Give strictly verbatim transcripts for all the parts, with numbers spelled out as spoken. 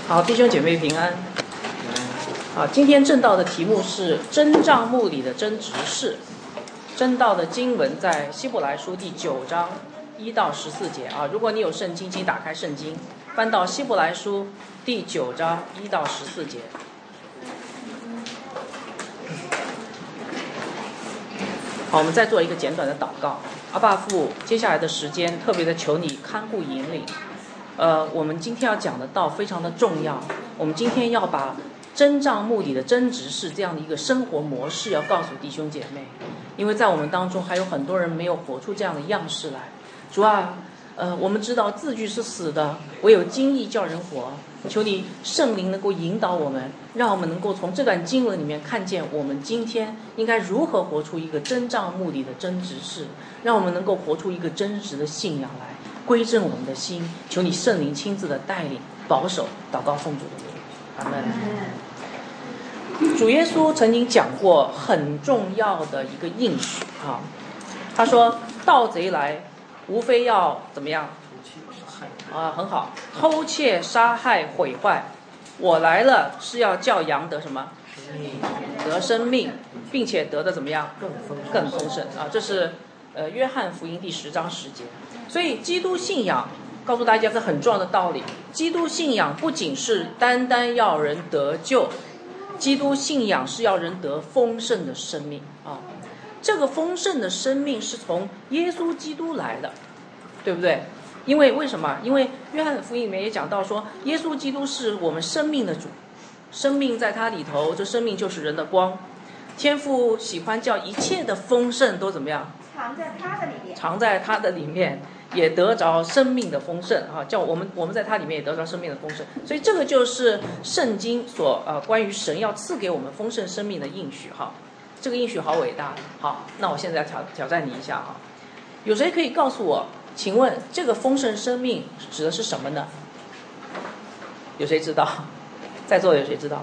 好，弟兄姐妹平安。好，今天正道的题目是真账目里的真执事。真道的经文在希伯来书第九章一到十四节啊。如果你有圣经，请打开圣经，翻到希伯来书第九章一到十四节。好，我们再做一个简短的祷告。阿爸父，接下来的时间特别的求你看顾引领。呃，我们今天要讲的道非常的重要。我们今天要把真账目里的真执事这样的一个生活模式要告诉弟兄姐妹，因为在我们当中还有很多人没有活出这样的样式来。主啊，呃，我们知道字句是死的，唯有经意叫人活。求你圣灵能够引导我们，让我们能够从这段经文里面看见我们今天应该如何活出一个真账目里的真执事，让我们能够活出一个真实的信仰来，归正我们的心。求你圣灵亲自的带领保守。祷告奉主的名，阿门。主耶稣曾经讲过很重要的一个应许啊，他说盗贼来无非要怎么样啊？很好，偷窃杀害毁坏，我来了是要叫羊得什么？得生命，并且得的怎么样？更丰盛啊！这是呃约翰福音第十章十节。所以基督信仰告诉大家一个很重要的道理，基督信仰不仅是单单要人得救，基督信仰是要人得丰盛的生命啊！这个丰盛的生命是从耶稣基督来的，对不对？因为为什么？因为约翰福音里面也讲到说，耶稣基督是我们生命的主，生命在他里头，这生命就是人的光。天父喜欢叫一切的丰盛都怎么样？ 藏在他的里面， 藏在他的里面，也得着生命的丰盛啊！叫我们我们在他里面也得着生命的丰盛。所以这个就是圣经所呃关于神要赐给我们丰盛生命的应许哈。这个应许好伟大。好，那我现在挑挑战你一下哈，有谁可以告诉我？请问这个丰盛生命指的是什么呢？有谁知道？在座有谁知道？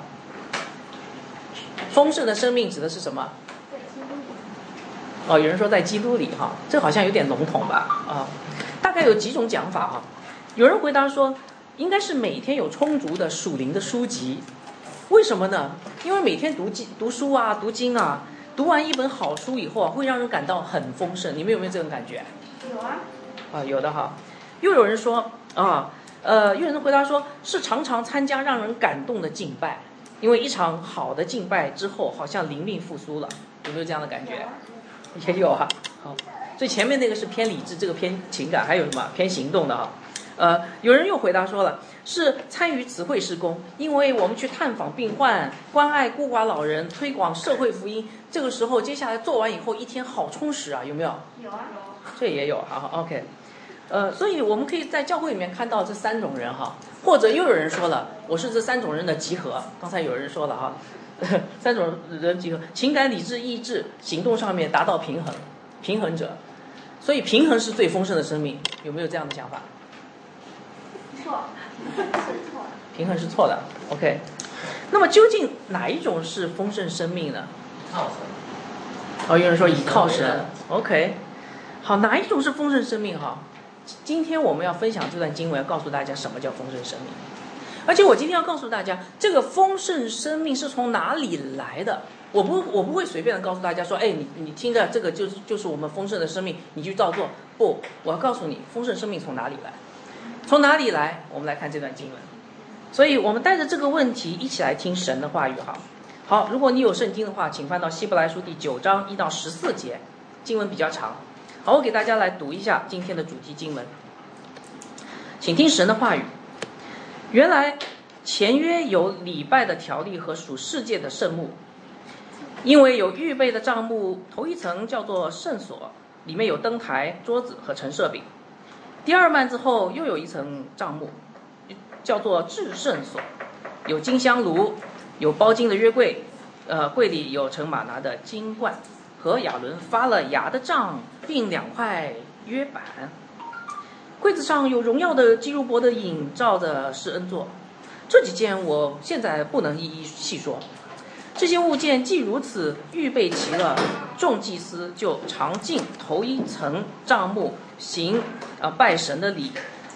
丰盛的生命指的是什么？哦，有人说在基督里哈，这好像有点笼统吧？啊，大概有几种讲法哈。有人回答说，应该是每天有充足的属灵的书籍。为什么呢？因为每天读经、读书啊、读经啊，读完一本好书以后啊，会让人感到很丰盛。你们有没有这种感觉？ 有啊。 啊，有的哈。又有人说啊，呃，又有人回答说是常常参加让人感动的敬拜，因为一场好的敬拜之后，好像灵命复苏了。有没有这样的感觉？也有哈。好，所以前面那个是偏理智，这个偏情感，还有什么偏行动的哈？呃，有人又回答说了，是参与慈惠事工，因为我们去探访病患，关爱孤寡老人，推广社会福音。这个时候，接下来做完以后，一天好充实啊，有没有？ 有啊。 这也有，好 ，OK。呃，所以我们可以在教会里面看到这三种人哈，或者又有人说了，我是这三种人的集合。刚才有人说了哈，三种人集合，情感、理智、意志，行动上面达到平衡，平衡者。所以平衡是最丰盛的生命，有没有这样的想法？ 错，是错的。 平衡是错的 ，OK。那么究竟哪一种是丰盛生命呢？ 靠神。 哦，有人说倚靠神 ，OK。好，哪一种是丰盛生命哈？今天我们要分享这段经文，要告诉大家什么叫丰盛生命。而且我今天要告诉大家，这个丰盛生命是从哪里来的。我不，我不会随便的告诉大家说，哎，你你听着，这个就是就是我们丰盛的生命，你去照做。不，我要告诉你，丰盛生命从哪里来？从哪里来？我们来看这段经文。所以我们带着这个问题一起来听神的话语哈。好，如果你有圣经的话，请翻到希伯来书第九章一到十四节，经文比较长。好，我给大家来读一下今天的主题经文，请听神的话语。原来前约有礼拜的条例和属世界的圣幕，因为有预备的帐幕，头一层叫做圣所，里面有灯台、桌子和陈设饼。第二幔之后又有一层帐幕，叫做至圣所，有金香炉，有包金的约柜，呃，柜里有盛玛拿的金罐，和亚伦发了芽的杖，并两块约板。柜子上有荣耀的基路伯的影照着施恩座。这几件我现在不能一一细说。这些物件既如此预备齐了，众祭司就常进头一层帐幕行啊拜神的礼，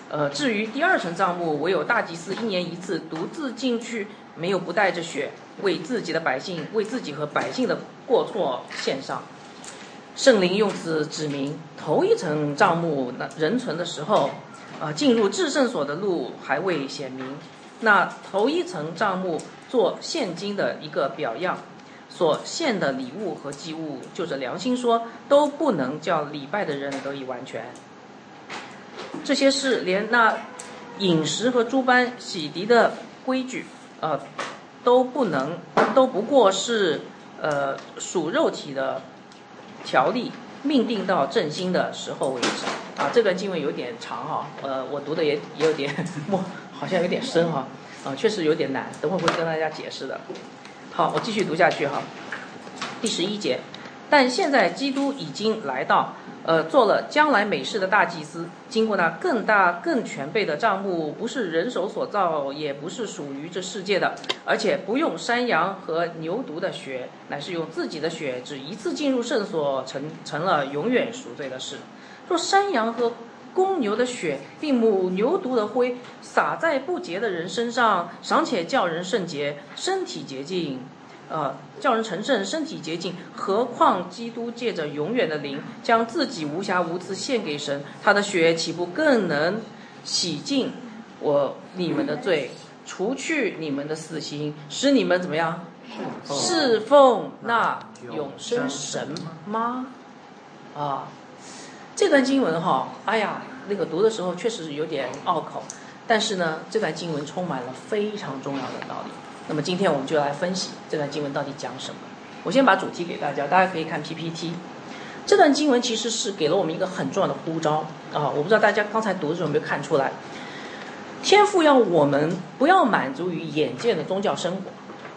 呃，至于第二层帐幕，唯有大祭司一年一次独自进去，没有不带着血，为自己的百姓，为自己和百姓的过错献上。圣灵用此指明，头一层帐幕那人存的时候，啊、呃，进入至圣所的路还未显明。那头一层帐幕做现今的一个表样，所献的礼物和祭物，就着良心说，都不能叫礼拜的人得以完全。这些事连那饮食和诸般洗涤的规矩，呃，都不能，都不过是呃属肉体的条例，命定到正心的时候为止。啊，这段经文有点长哈，呃，我读的也也有点默，好像有点深哈，啊，确实有点难，等会儿会跟大家解释的。好，我继续读下去哈。第十一节，但现在基督已经来到，呃，做了将来美事的大祭司，经过那更大更全备的帐幕，不是人手所造，也不是属于这世界的，而且不用山羊和牛犊的血，乃是用自己的血，只一次进入圣所，成成了永远赎罪的事。若山羊和公牛的血，并母牛犊的灰洒在不洁的人身上，尚且叫人圣洁，身体洁净，呃，叫人成圣，身体洁净，何况基督借着永远的灵，将自己无瑕无疵献给神，他的血岂不更能洗净我你们的罪，除去你们的死刑，使你们怎么样侍奉那永生神吗？啊，这段经文哈，哎呀，那个读的时候确实有点拗口，但是呢，这段经文充满了非常重要的道理。那么今天我们就来分析这段经文到底讲什么。我先把主题给大家，大家可以看 P P T。这段经文其实是给了我们一个很重要的呼召啊！我不知道大家刚才读的时候有没有看出来，天父要我们不要满足于眼见的宗教生活。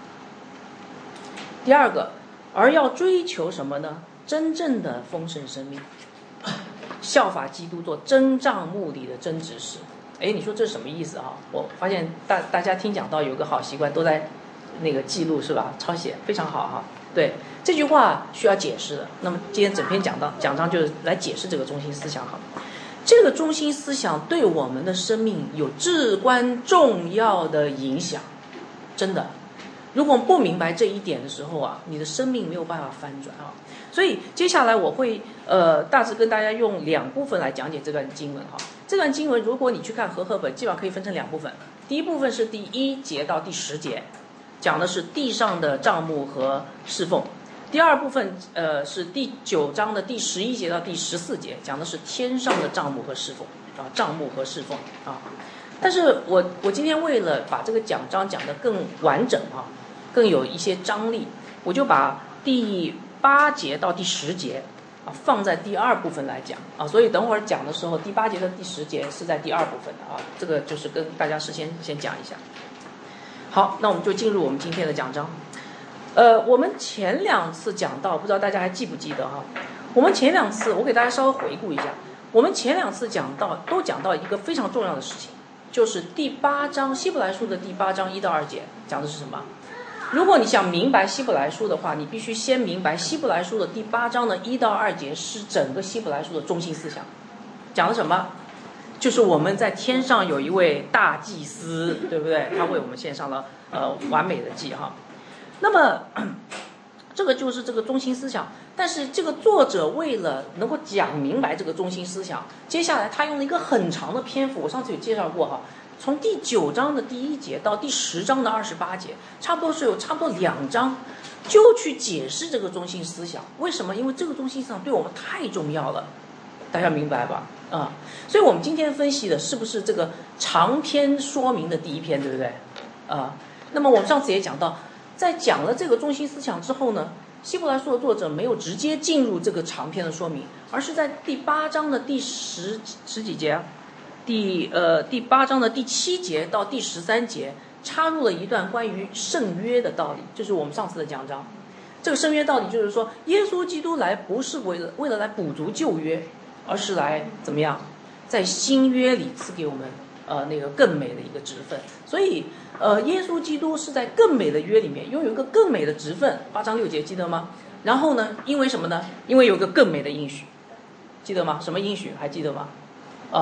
第二个，而要追求什么呢？真正的丰盛生命，效法基督做真账目里的真执事。哎，你说这是什么意思啊？我发现大大家听讲道有个好习惯，都在那个记录是吧？抄写非常好哈。对，这句话需要解释的。那么今天整篇讲到讲章就是来解释这个中心思想哈。这个中心思想对我们的生命有至关重要的影响，真的。如果不明白这一点的时候啊，你的生命没有办法翻转啊。所以接下来我会呃大致跟大家用两部分来讲解这段经文哈。这段经文如果你去看和合本，基本上可以分成两部分。第一部分是第一节到第十节，讲的是地上的帐幕和侍奉。第二部分呃是第九章的第十一节到第十四节，讲的是天上的帐幕和侍奉啊，帐幕和侍奉啊。但是我我今天为了把这个讲章讲得更完整啊，更有一些张力，我就把第八节到第十节啊放在第二部分来讲啊，所以等会儿讲的时候，第八节的第十节是在第二部分的啊，这个就是跟大家事先先讲一下。好，那我们就进入我们今天的讲章。呃，我们前两次讲到，不知道大家还记不记得哈？我们前两次我给大家稍微回顾一下，我们前两次讲到都讲到一个非常重要的事情，就是第八章希伯来书的第八章一到二节讲的是什么？如果你想明白希伯来书的话，你必须先明白希伯来书的第八章的一到二节是整个希伯来书的中心思想。讲的什么？就是我们在天上有一位大祭司，对不对？他为我们献上了呃完美的祭哈。那么这个就是这个中心思想。但是这个作者为了能够讲明白这个中心思想，接下来他用了一个很长的篇幅，我上次有介绍过哈。从第九章的第一节到第十章的二十八节，差不多是有差不多两章，就去解释这个中心思想。为什么？因为这个中心思想对我们太重要了，大家明白吧？啊、嗯，所以我们今天分析的是不是这个长篇说明的第一篇，对不对？啊、嗯，那么我们上次也讲到，在讲了这个中心思想之后呢，希伯来书的作者没有直接进入这个长篇的说明，而是在第八章的第十十几节。第呃第八章的第七节到第十三节插入了一段关于圣约的道理，就是我们上次的讲章。这个圣约道理就是说，耶稣基督来不是为了为了来补足旧约，而是来怎么样，在新约里赐给我们呃那个更美的一个职分。所以呃耶稣基督是在更美的约里面拥有一个更美的职分，八章六节记得吗？然后呢，因为什么呢？因为有个更美的应许，记得吗？什么应许还记得吗？啊、呃。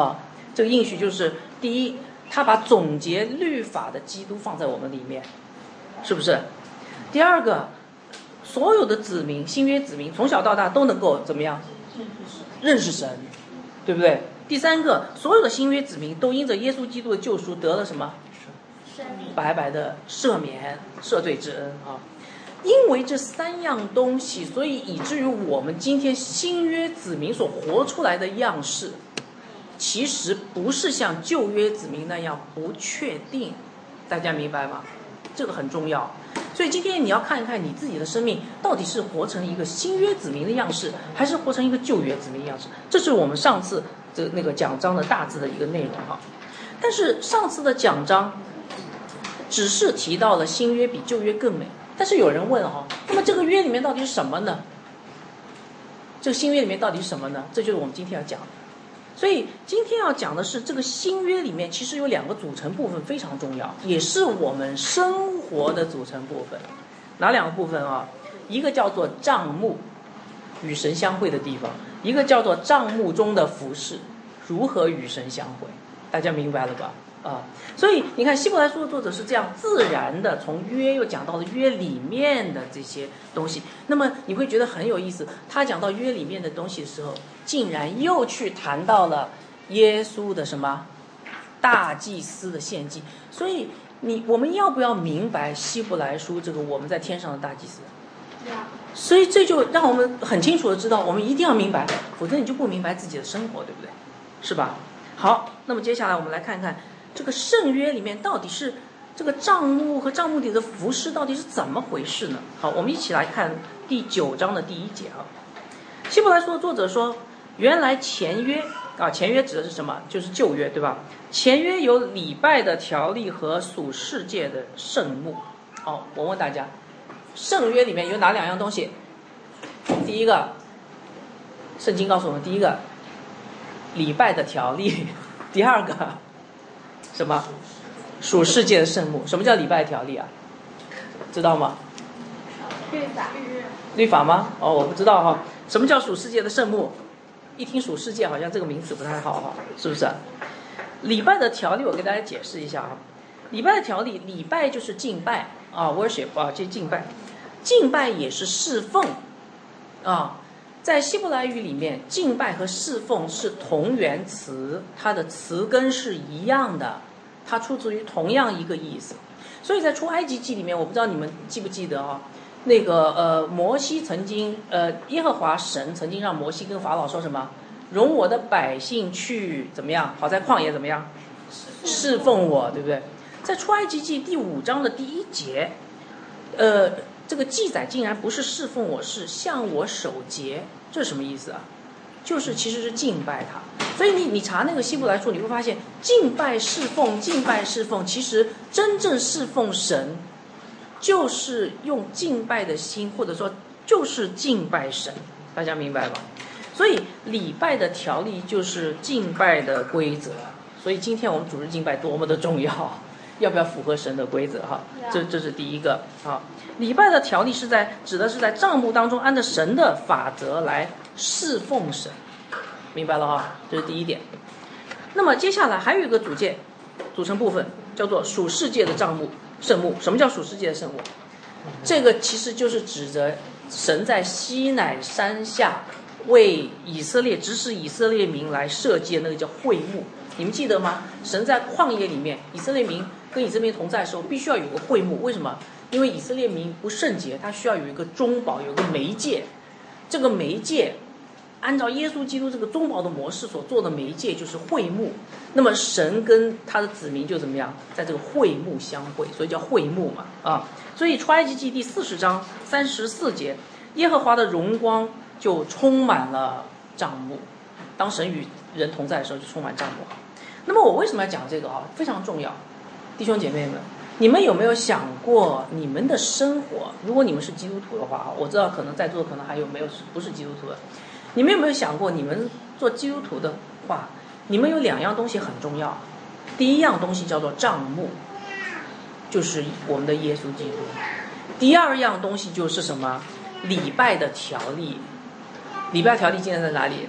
这个应许就是第一，他把总结律法的基督放在我们里面，是不是？第二个，所有的子民，新约子民从小到大都能够怎么样？认识神，对不对？第三个，所有的新约子民都因着耶稣基督的救赎得了什么？白白的赦免、赦罪之恩啊！因为这三样东西，所以以至于我们今天新约子民所活出来的样式，其实不是像旧约子民那样不确定，大家明白吗？这个很重要。所以今天你要看一看你自己的生命到底是活成一个新约子民的样式，还是活成一个旧约子民的样式。这是我们上次这那个讲章的大致的一个内容哈。但是上次的讲章只是提到了新约比旧约更美，但是有人问哈，那么这个约里面到底是什么呢？这个新约里面到底是什么呢？这就是我们今天要讲的。所以今天要讲的是这个新约里面其实有两个组成部分非常重要，也是我们生活的组成部分。哪两个部分啊？一个叫做帐幕，与神相会的地方；一个叫做帐幕中的服事，如何与神相会。大家明白了吧？啊，所以你看希伯来书的作者是这样自然的从约又讲到了约里面的这些东西，那么你会觉得很有意思，他讲到约里面的东西的时候，竟然又去谈到了耶稣的什么大祭司的献祭。所以你我们要不要明白希伯来书这个我们在天上的大祭司？所以这就让我们很清楚的知道，我们一定要明白，否则你就不明白自己的生活，对不对？是吧？好，那么接下来我们来看看这个圣约里面到底是这个帐幕和帐幕里的服饰到底是怎么回事呢？好，我们一起来看第九章的第一节啊。希伯来书的作者说，原来前约啊，前约指的是什么？就是旧约，对吧？前约有礼拜的条例和属世界的圣幕。好，我问大家，圣约里面有哪两样东西？第一个，圣经告诉我们，第一个礼拜的条例，第二个什么？属世界的圣幕。什么叫礼拜条例啊？知道吗？ 律法。 律法吗？哦，我不知道哈。什么叫属世界的圣幕？一听属世界，好像这个名词不太好哈，是不是？礼拜的条例，我给大家解释一下啊。礼拜的条例，礼拜就是敬拜啊 ，worship 啊，这敬拜，敬拜也是侍奉啊。在希伯来语里面，敬拜和侍奉是同源词，它的词根是一样的，它出自于同样一个意思。所以在出埃及记里面，我不知道你们记不记得啊？那个呃，摩西曾经呃，耶和华神曾经让摩西跟法老说什么？容我的百姓去怎么样？好在旷野怎么样？侍奉我，对不对？在出埃及记第五章的第一节，呃。这个记载竟然不是侍奉我，是向我守节，这是什么意思啊？就是其实是敬拜他。所以你你查那个希伯来书，你会发现敬拜侍奉敬拜侍奉，其实真正侍奉神就是用敬拜的心，或者说就是敬拜神，大家明白吧？所以礼拜的条例就是敬拜的规则。所以今天我们主日敬拜多么的重要，要不要符合神的规则哈？这这是第一个啊。礼拜的条例是在指的是在帐幕当中按照神的法则来侍奉神，明白了哈？这是第一点。那么接下来还有一个组件组成部分叫做属世界的帐幕圣幕。什么叫属世界的圣幕？这个其实就是指着神在西乃山下为以色列指使以色列民来设计的那个叫会幕。你们记得吗？神在旷野里面，以色列民跟以色列民同在的时候，必须要有个会幕。为什么？因为以色列民不圣洁，他需要有一个中保，有一个媒介。这个媒介按照耶稣基督这个中保的模式所做的媒介就是会幕。那么神跟他的子民就怎么样，在这个会幕相会，所以叫会幕嘛啊。所以出埃及记第四十章三十四节，耶和华的荣光就充满了帐幕。当神与人同在的时候，就充满帐幕。那么我为什么要讲这个啊？非常重要，弟兄姐妹们，你们有没有想过你们的生活？如果你们是基督徒的话，我知道可能在座可能还有没有不是基督徒的，你们有没有想过，你们做基督徒的话，你们有两样东西很重要。第一样东西叫做帐幕，就是我们的耶稣基督。第二样东西就是什么？礼拜的条例。礼拜条例今天在哪里？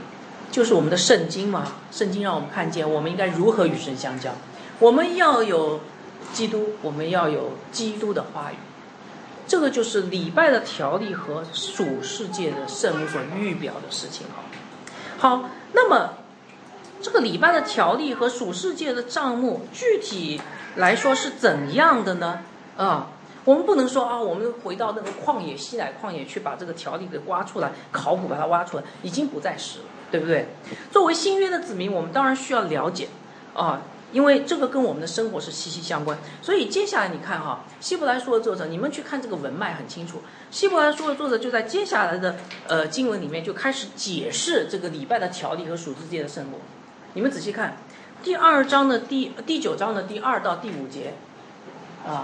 就是我们的圣经嘛，圣经让我们看见我们应该如何与神相交。我们要有基督，我们要有基督的话语。这个就是礼拜的条例和属世界的圣物所预表的事情。好，那么这个礼拜的条例和属世界的账目具体来说是怎样的呢？啊，我们不能说啊，我们回到那个旷野西乃旷野去把这个条例给挖出来，考古把它挖出来，已经不再是了，对不对？作为新约的子民，我们当然需要了解啊，因为这个跟我们的生活是息息相关。所以接下来你看哈，希伯来书的作者，你们去看这个文脉很清楚。希伯来书的作者就在接下来的呃经文里面就开始解释这个礼拜的条例和属世界的圣物。你们仔细看第二章的第第九章的第二到第五节啊。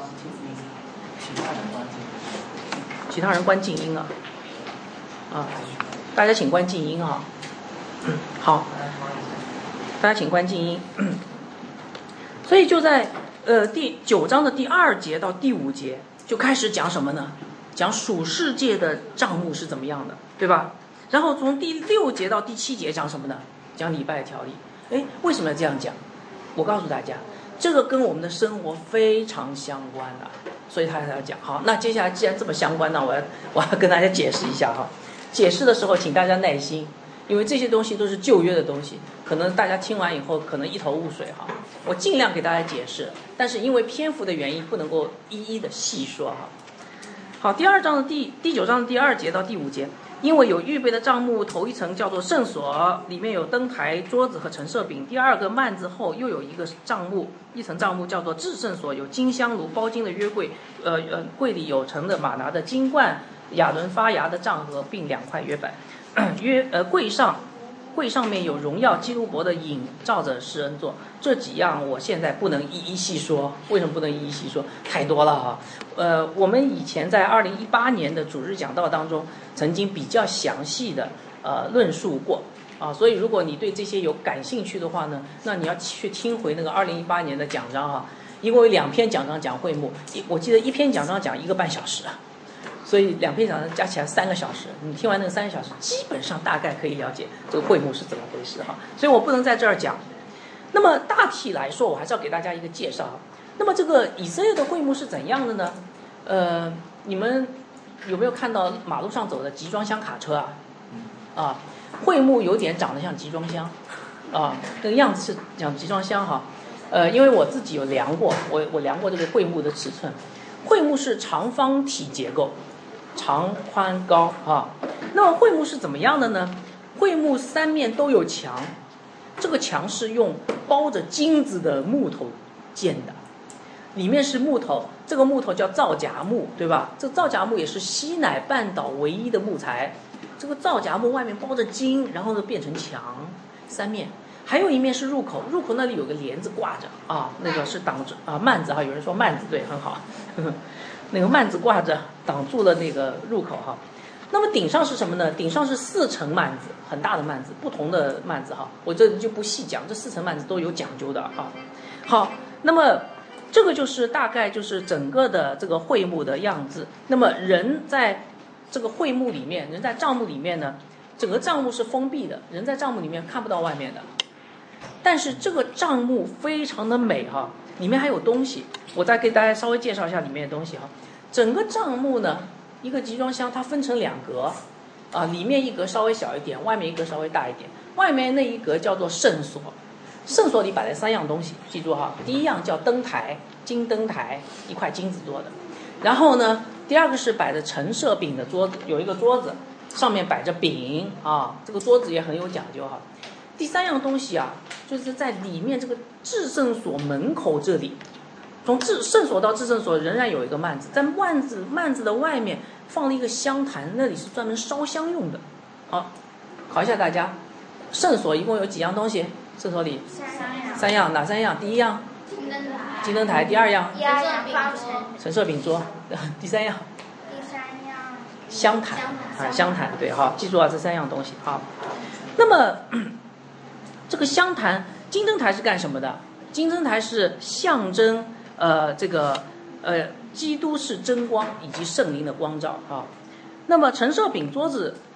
其他人关静音啊，啊，大家请关静音啊。嗯，好，大家请关静音。所以就在呃第九章的第二节到第五节就开始讲什么呢？讲属世界的账目是怎么样的，对吧？然后从第六节到第七节讲什么呢？讲礼拜条例。哎，为什么要这样讲？我告诉大家，这个跟我们的生活非常相关的、啊，所以他才要讲。好，那接下来既然这么相关呢，我要我要跟大家解释一下哈。解释的时候，请大家耐心，因为这些东西都是旧约的东西，可能大家听完以后可能一头雾水哈。我尽量给大家解释，但是因为篇幅的原因，不能够一一的细说哈。好，第二章的第第九章的第二节到第五节。因为有预备的帐幕，头一层叫做圣所，里面有灯台、桌子和陈设饼。第二个幔子后又有一个帐幕，一层帐幕叫做至圣所，有金香炉、包金的约柜，呃呃，柜里有盛的玛拿的金罐、亚伦发芽的杖盒，并两块约板。约呃柜上柜上面有荣耀基路伯的影，照着施恩座。这几样我现在不能一一细说，为什么不能一一细说？太多了哈。呃，我们以前在二零一八年的主日讲道当中，曾经比较详细的呃论述过啊，所以如果你对这些有感兴趣的话呢，那你要去听回那个二零一八年的讲章哈，一共有两篇讲章讲会幕，一我记得一篇讲章讲一个半小时啊。所以两篇讲章加起来三个小时，你听完那个三个小时，基本上大概可以了解这个会幕是怎么回事哈。所以我不能在这儿讲。那么大体来说，我还是要给大家一个介绍。那么这个以色列的会幕是怎样的呢？呃，你们有没有看到马路上走的集装箱卡车啊？啊，会幕有点长得像集装箱，啊，那个样子是像集装箱哈。呃，因为我自己有量过，我我量过这个会幕的尺寸，会幕是长方体结构。长宽高啊，那么会幕是怎么样的呢？会幕三面都有墙，这个墙是用包着金子的木头建的，里面是木头，这个木头叫皂荚木，对吧？这个皂荚木也是西乃半岛唯一的木材。这个皂荚木外面包着金，然后呢变成墙，三面，还有一面是入口，入口那里有个帘子挂着啊，那个是挡着啊幔子哈，有人说幔子对，很好。呵呵那个幔子挂着挡住了那个入口哈，那么顶上是什么呢？顶上是四层幔子，很大的幔子，不同的幔子哈，我这就不细讲，这四层幔子都有讲究的啊。好，那么这个就是大概就是整个的这个会幕的样子。那么人在这个会幕里面，人在帐幕里面呢，整个帐幕是封闭的，人在帐幕里面看不到外面的。但是这个帐幕非常的美哈，里面还有东西，我再给大家稍微介绍一下里面的东西哈。整个帐幕呢，一个集装箱它分成两格，啊，里面一格稍微小一点，外面一格稍微大一点。外面那一格叫做圣所，圣所里摆了三样东西，记住哈。第一样叫灯台，金灯台，一块金子做的。然后呢，第二个是摆着陈设饼的桌子，有一个桌子，上面摆着饼啊，这个桌子也很有讲究哈。第三样东西啊，就是在里面这个至圣所门口这里。从至圣所到至圣所仍然有一个幔子，在幔子幔子的外面放了一个香坛，那里是专门烧香用的。好，考一下大家，圣所一共有几样东西？圣所里三样， 三样，哪三样？第一样金灯台， 金灯台，第二样第二样包成， 陈设饼桌，第三样第三样香坛香坛啊，香坛对哈，记住啊，这三样东西好。那么这个香坛金灯台是干什么的？金灯台是象征呃这个呃基督是真光以及圣灵的光照啊。那么陈设饼桌子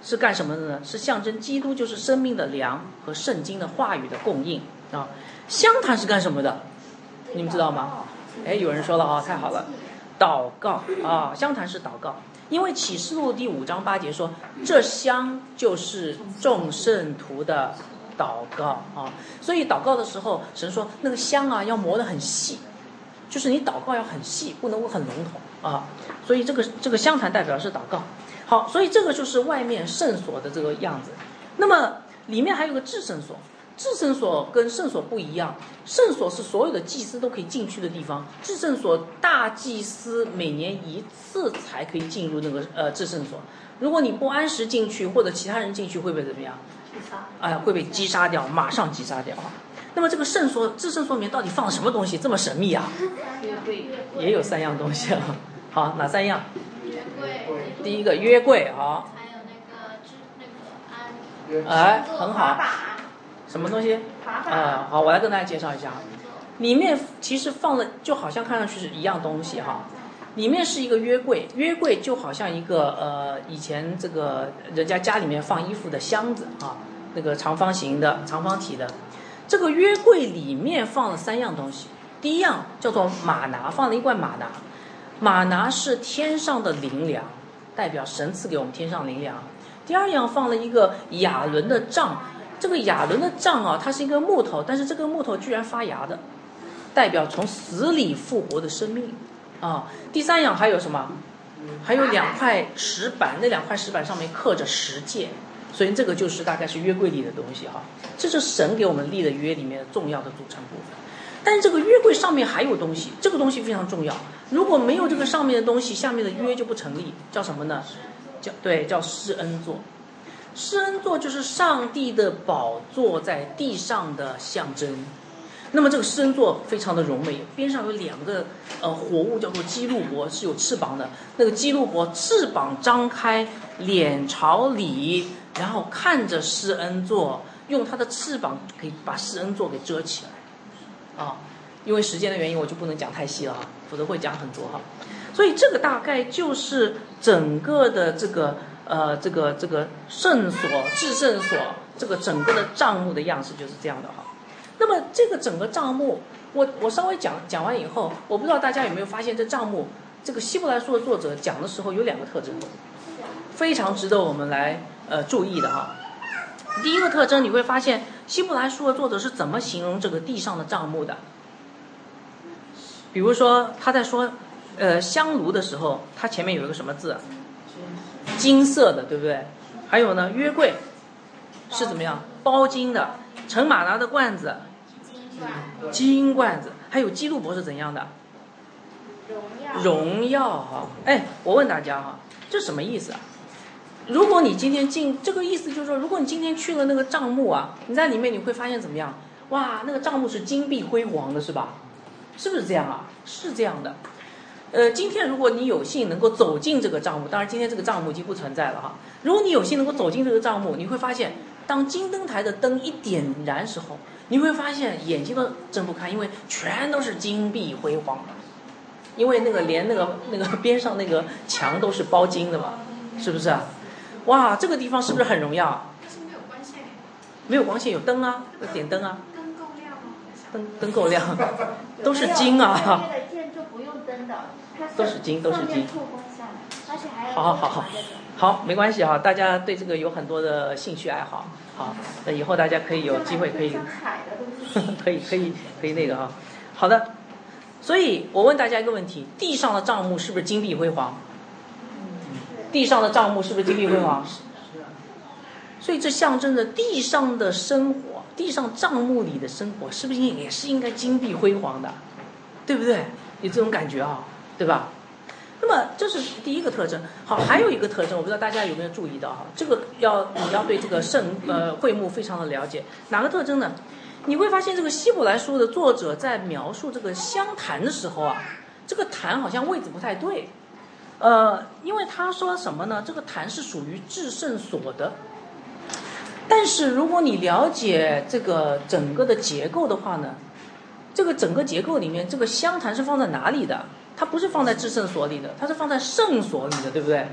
是干什么的呢？是象征基督就是生命的粮和圣经的话语的供应啊。香坛是干什么的？你们知道吗？哎，有人说了啊，太好了，祷告啊，香坛是祷告。因为启示录第五章八节说，这香就是众圣徒的祷告啊，所以祷告的时候，神说那个香啊要磨得很细，就是你祷告要很细，不能够很笼统啊。所以这个这个香坛代表是祷告。好，所以这个就是外面圣所的这个样子。那么里面还有个至圣所，至圣所跟圣所不一样，圣所是所有的祭司都可以进去的地方，至圣所大祭司每年一次才可以进入那个呃至圣所。如果你不按时进去，或者其他人进去，会不会怎么样？哎、呃，会被击杀掉，马上击杀掉。那么这个圣所至圣所里面到底放了什么东西这么神秘啊？也有三样东西啊。好，哪三样？第一个约柜，好。 还有那个那个安。 哎，很好。什么东西？呃，好，我来跟大家介绍一下。里面其实放了，就好像看上去是一样东西哈。里面是一个约柜，约柜就好像一个呃，以前这个人家家里面放衣服的箱子啊，那个长方形的、长方体的。这个约柜里面放了三样东西。第一样叫做玛拿，放了一罐玛拿。玛拿是天上的灵粮，代表神赐给我们天上灵粮。第二样放了一个亚伦的杖，这个亚伦的杖啊，它是一个木头，但是这个木头居然发芽的，代表从死里复活的生命啊。第三样还有什么？还有两块石板，那两块石板上面刻着十诫，所以这个就是大概是约柜里的东西哈。这是神给我们立的约里面的重要的组成部分。但是这个约柜上面还有东西，这个东西非常重要。如果没有这个上面的东西，下面的约就不成立，叫什么呢？叫对，叫施恩座。施恩座就是上帝的宝座在地上的象征。那么这个施恩座非常的荣美，边上有两个呃活物，叫做基路伯，是有翅膀的。那个基路伯翅膀张开，脸朝里，然后看着施恩座，用他的翅膀可以把施恩座给遮起来。啊，因为时间的原因，我就不能讲太细了哈，否则会讲很多哈。所以这个大概就是整个的这个呃这个这个圣所至圣所这个整个的帐幕的样式就是这样的哈。那么这个整个帐幕，我我稍微讲讲完以后，我不知道大家有没有发现，这帐幕这个希伯来书的作者讲的时候有两个特征，非常值得我们来呃注意的哈。第一个特征，你会发现希伯来书的作者是怎么形容这个地上的帐幕的？比如说他在说呃香炉的时候，他前面有一个什么字？金色的，对不对？还有呢，约柜是怎么样？包金的。盛玛拿的罐子，金罐子。还有基路伯是怎样的？ 荣耀。 荣耀哈。哎，我问大家哈，这什么意思啊？如果你今天进这个意思就是说，如果你今天去了那个帐幕啊，你在里面你会发现怎么样？哇，那个帐幕是金碧辉煌的，是吧？是不是这样啊？是这样的。呃，今天如果你有幸能够走进这个帐幕，当然今天这个帐幕已经不存在了哈。如果你有幸能够走进这个帐幕，你会发现，当金灯台的灯一点燃时候，你会发现眼睛都睁不开，因为全都是金碧辉煌的，因为那个连那个那个边上那个墙都是包金的嘛，是不是啊？哇，这个地方是不是很荣耀？ 但是没有光线。 没有光线，有灯啊，有点灯啊。 灯够亮吗？ 灯灯够亮，都是金啊！ 这个建筑不用灯的， 都是金，都是金。 透光下来，而且还有。 好好好好，好，没关系哈，大家对这个有很多的兴趣爱好，好，那以后大家可以有机会可以，可以可以可以那个哈，好的。所以我问大家一个问题：地上的帐幕是不是金碧辉煌？地上的帐幕是不是金碧辉煌？所以这象征着地上的生活，地上帐幕里的生活，是不是也是应该金碧辉煌的？对不对？有这种感觉啊，对吧？那么这是第一个特征。好，还有一个特征，我不知道大家有没有注意到哈，这个要你要对这个圣呃会幕非常的了解。哪个特征呢？你会发现这个希伯来书的作者在描述这个香坛的时候啊，这个坛好像位置不太对。呃，因为他说什么呢？这个坛是属于至圣所的。但是如果你了解这个整个的结构的话呢，这个整个结构里面，这个香坛是放在哪里的？它不是放在至圣所里的，它是放在圣所里的，对不对？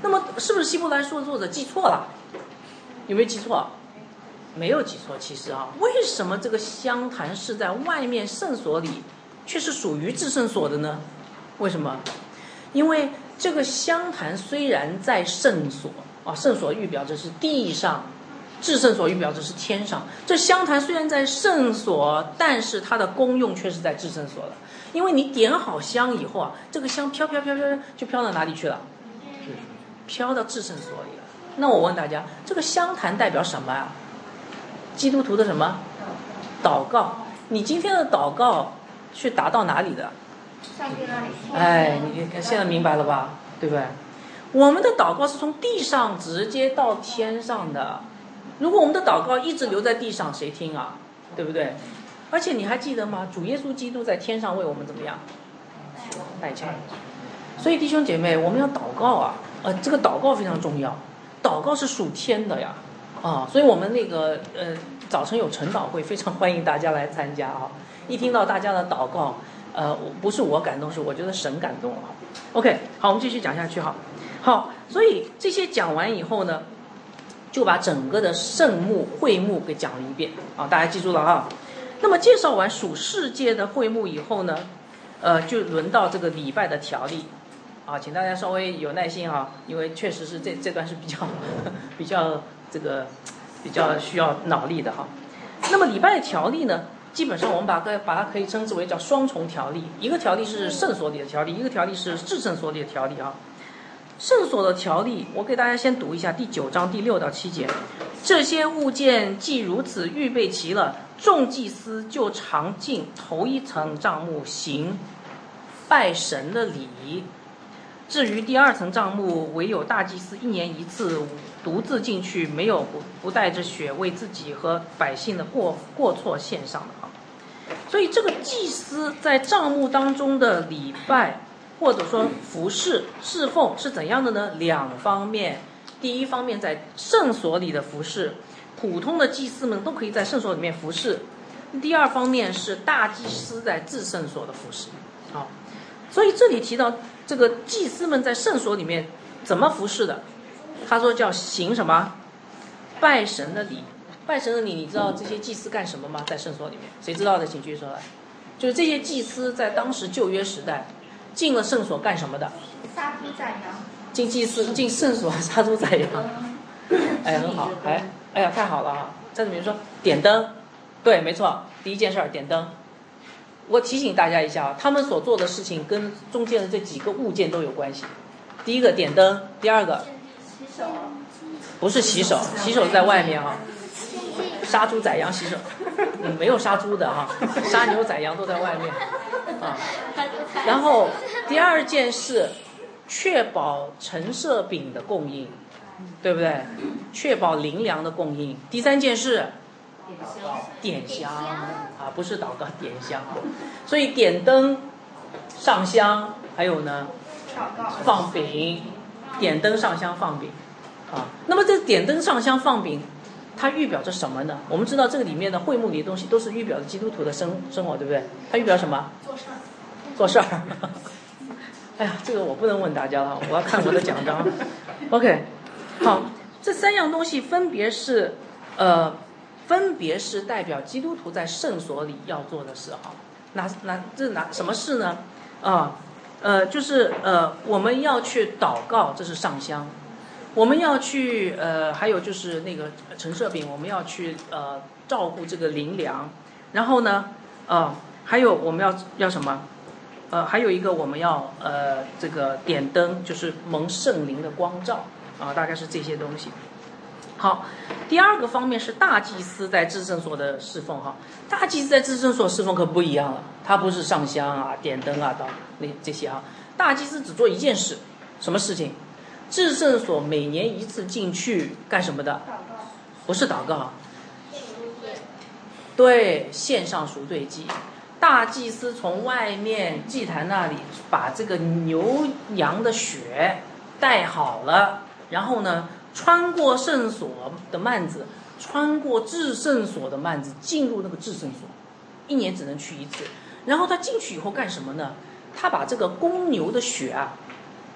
那么是不是希伯来书的作者记错了？有没有记错？没有记错。其实啊，为什么这个香坛是在外面圣所里，却是属于至圣所的呢？为什么？因为这个香坛虽然在圣所啊，圣所预表着是地上，至圣所预表着是天上。这香坛虽然在圣所，但是它的功用却是在至圣所的。因为你点好香以后啊，这个香飘飘飘飘就飘到哪里去了？飘到至圣所里了。那我问大家，这个香坛代表什么啊？基督徒的什么？祷告。你今天的祷告去达到哪里的？ 上帝那里。 哎，你现在明白了吧？对不对？我们的祷告是从地上直接到天上的。如果我们的祷告一直留在地上，谁听啊？对不对？而且你还记得吗？主耶稣基督在天上为我们怎么样？代求。所以弟兄姐妹，我们要祷告啊，呃，这个祷告非常重要，祷告是属天的呀，啊，所以我们那个呃早晨有晨祷会，非常欢迎大家来参加啊。一听到大家的祷告，呃，不是我感动，是我觉得神感动了。OK， 好，我们继续讲下去哈。好，所以这些讲完以后呢，就把整个的圣幕会幕给讲了一遍啊，大家记住了哈。那么介绍完属世界的会幕以后呢，呃，就轮到这个礼拜的条例，啊，请大家稍微有耐心哈，因为确实是这这段是比较比较这个比较需要脑力的哈。那么礼拜的条例呢，基本上我们把它把它可以称之为叫双重条例，一个条例是圣所里的条例，一个条例是至圣所里的条例啊。圣所的条例，我给大家先读一下第九章第六到七节。这些物件既如此预备齐了，众祭司就常进头一层帐幕行拜神的礼。至于第二层帐幕，唯有大祭司一年一次独自进去，没有不不带着血为自己和百姓的过过错献上的啊。所以这个祭司在帐幕当中的礼拜，或者说服侍侍奉是怎样的呢？两方面。第一方面，在圣所里的服侍，普通的祭司们都可以在圣所里面服侍。第二方面是大祭司在至圣所的服侍。好，所以这里提到这个祭司们在圣所里面怎么服侍的？他说叫行什么？拜神的礼。拜神的礼，你知道这些祭司干什么吗？在圣所里面，谁知道的请举手来。就是这些祭司在当时旧约时代进了圣所干什么的？ 杀猪宰羊。 进祭司进圣所杀猪宰羊，哎，很好，哎，哎呀，太好了啊！再比如说点灯，对，没错，第一件事儿点灯。我提醒大家一下啊，他们所做的事情跟中间的这几个物件都有关系。第一个点灯，第二个洗手， 不是洗手，洗手在外面啊。杀猪宰羊洗手，嗯，没有杀猪的哈、啊，杀牛宰羊都在外面啊。然后第二件事。确保陈设饼的供应，对不对？确保灵粮的供应。第三件事，点香啊，不是祷告，点香。所以点灯、上香，还有呢，放饼。点灯、上香、放饼啊。那么这点灯、上香、放饼，它预表着什么呢？我们知道这个里面的会幕里的东西都是预表着基督徒的生生活，对不对？它预表什么？ 做事儿。 做事儿。哎呀，这个我不能问大家了，我要看我的奖章。OK， 好，这三样东西分别是，呃，分别是代表基督徒在圣所里要做的事哈。哪哪这哪什么事呢？啊，呃，就是呃，我们要去祷告，这是上香；我们要去呃，还有就是那个陈设饼，我们要去呃照顾这个灵粮。然后呢，呃，还有我们要要什么？呃，还有一个我们要呃这个点灯，就是蒙圣灵的光照啊，大概是这些东西。好，第二个方面是大祭司在至圣所的侍奉哈。大祭司在至圣所侍奉可不一样了，他不是上香啊、点灯啊到那这些啊。大祭司只做一件事，什么事情？至圣所每年一次进去干什么的？不是祷告，对，献上赎罪祭。大祭司从外面祭坛那里把这个牛羊的血带好了，然后呢，穿过圣所的幔子，穿过至圣所的幔子，进入那个至圣所，一年只能去一次。然后他进去以后干什么呢？他把这个公牛的血啊，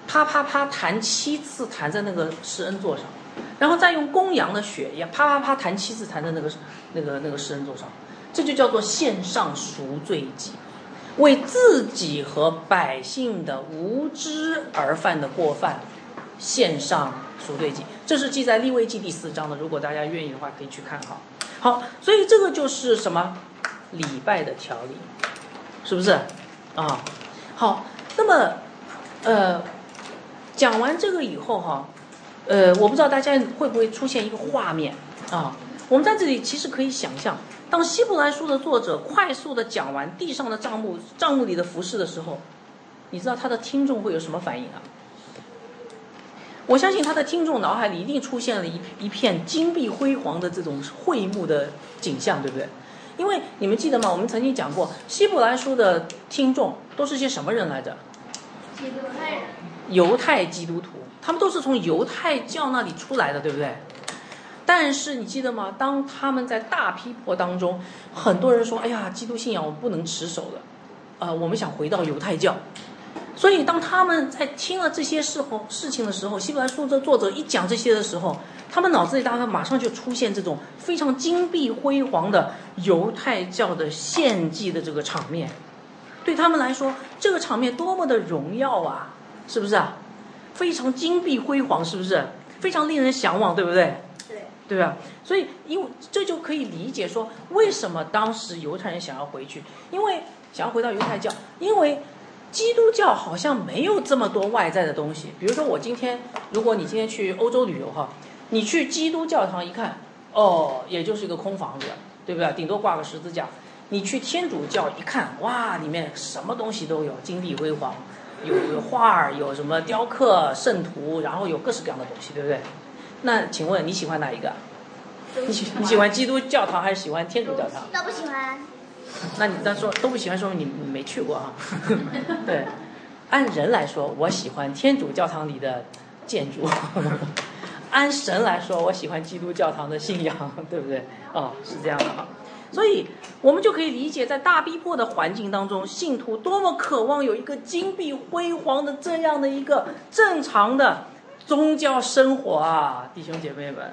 啪啪啪弹七次，弹在那个施恩座上，然后再用公羊的血也啪啪啪弹七次，弹在那个那个那个施恩座上，这就叫做献上赎罪祭，为自己和百姓的无知而犯的过犯献上赎罪祭。这是记在利未记第四章的，如果大家愿意的话可以去看哈。好，所以这个就是什么礼拜的条例，是不是啊？好，那么呃讲完这个以后哈，呃我不知道大家会不会出现一个画面啊？我们在这里其实可以想象，当希伯来书的作者快速的讲完地上的帐幕帐幕里的服事的时候，你知道他的听众会有什么反应啊？我相信他的听众脑海里一定出现了一一片金碧辉煌的这种会幕的景象，对不对？因为你们记得吗？我们曾经讲过，希伯来书的听众都是些什么人来着？ 犹太人。 犹太基督徒，他们都是从犹太教那里出来的，对不对？但是你记得吗？当他们在大批破当中，很多人说：“哎呀，基督信仰我们不能持守了，呃，我们想回到犹太教。”所以当他们在听了这些事后事情的时候，希伯来书的作者一讲这些的时候，他们脑子里大概马上就出现这种非常金碧辉煌的犹太教的献祭的这个场面。对他们来说，这个场面多么的荣耀啊，是不是啊？非常金碧辉煌，是不是？非常令人向往，对不对？ 对， 对吧？所以因为这就可以理解说，为什么当时犹太人想要回去，因为想要回到犹太教，因为基督教好像没有这么多外在的东西。比如说我今天，如果你今天去欧洲旅游哈，你去基督教堂一看，哦，也就是一个空房子，对不对？顶多挂个十字架。你去天主教一看，哇，里面什么东西都有，金碧辉煌，有有画，有什么雕刻、圣徒，然后有各式各样的东西，对不对？那请问你喜欢哪一个？你喜你喜欢基督教堂还是喜欢天主教堂？ 都不喜欢。 那你再说都不喜欢，说明你你没去过啊。对，按人来说，我喜欢天主教堂里的建筑；按神来说，我喜欢基督教堂的信仰，对不对？哦，是这样的啊。所以我们就可以理解，在大逼迫的环境当中，信徒多么渴望有一个金碧辉煌的这样的一个正常的宗教生活啊，弟兄姐妹们。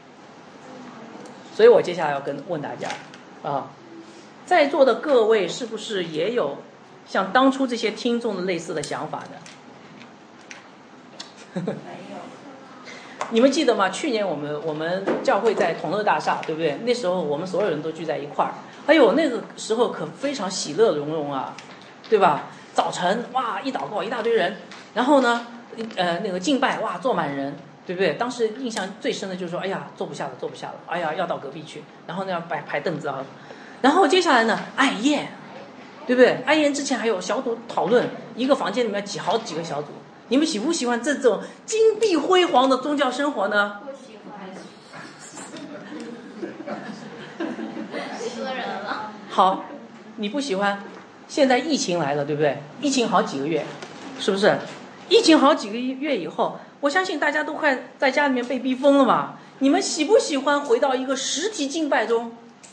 所以我接下来要跟问大家啊。在座的各位是不是也有像当初这些听众的类似的想法呢？ 没有。 你们记得吗？去年我们我们教会在同乐大厦，对不对？那时候我们所有人都聚在一块儿，哎呦，那个时候可非常喜乐融融啊，对吧？早晨哇，一祷告一大堆人，然后呢，呃，那个敬拜哇，坐满人，对不对？当时印象最深的就是说，哎呀，坐不下了，坐不下了，哎呀，要到隔壁去，然后呢要摆排凳子啊。然后接下来呢，爱宴，对不对？爱宴之前还有小组讨论，一个房间里面挤好几个小组。你们喜不喜欢这种金碧辉煌的宗教生活呢？ 不喜欢。死人了。 好，你不喜欢。现在疫情来了，对不对？疫情好几个月，是不是？疫情好几个月以后，我相信大家都快在家里面被逼疯了嘛。你们喜不喜欢回到一个实体敬拜中？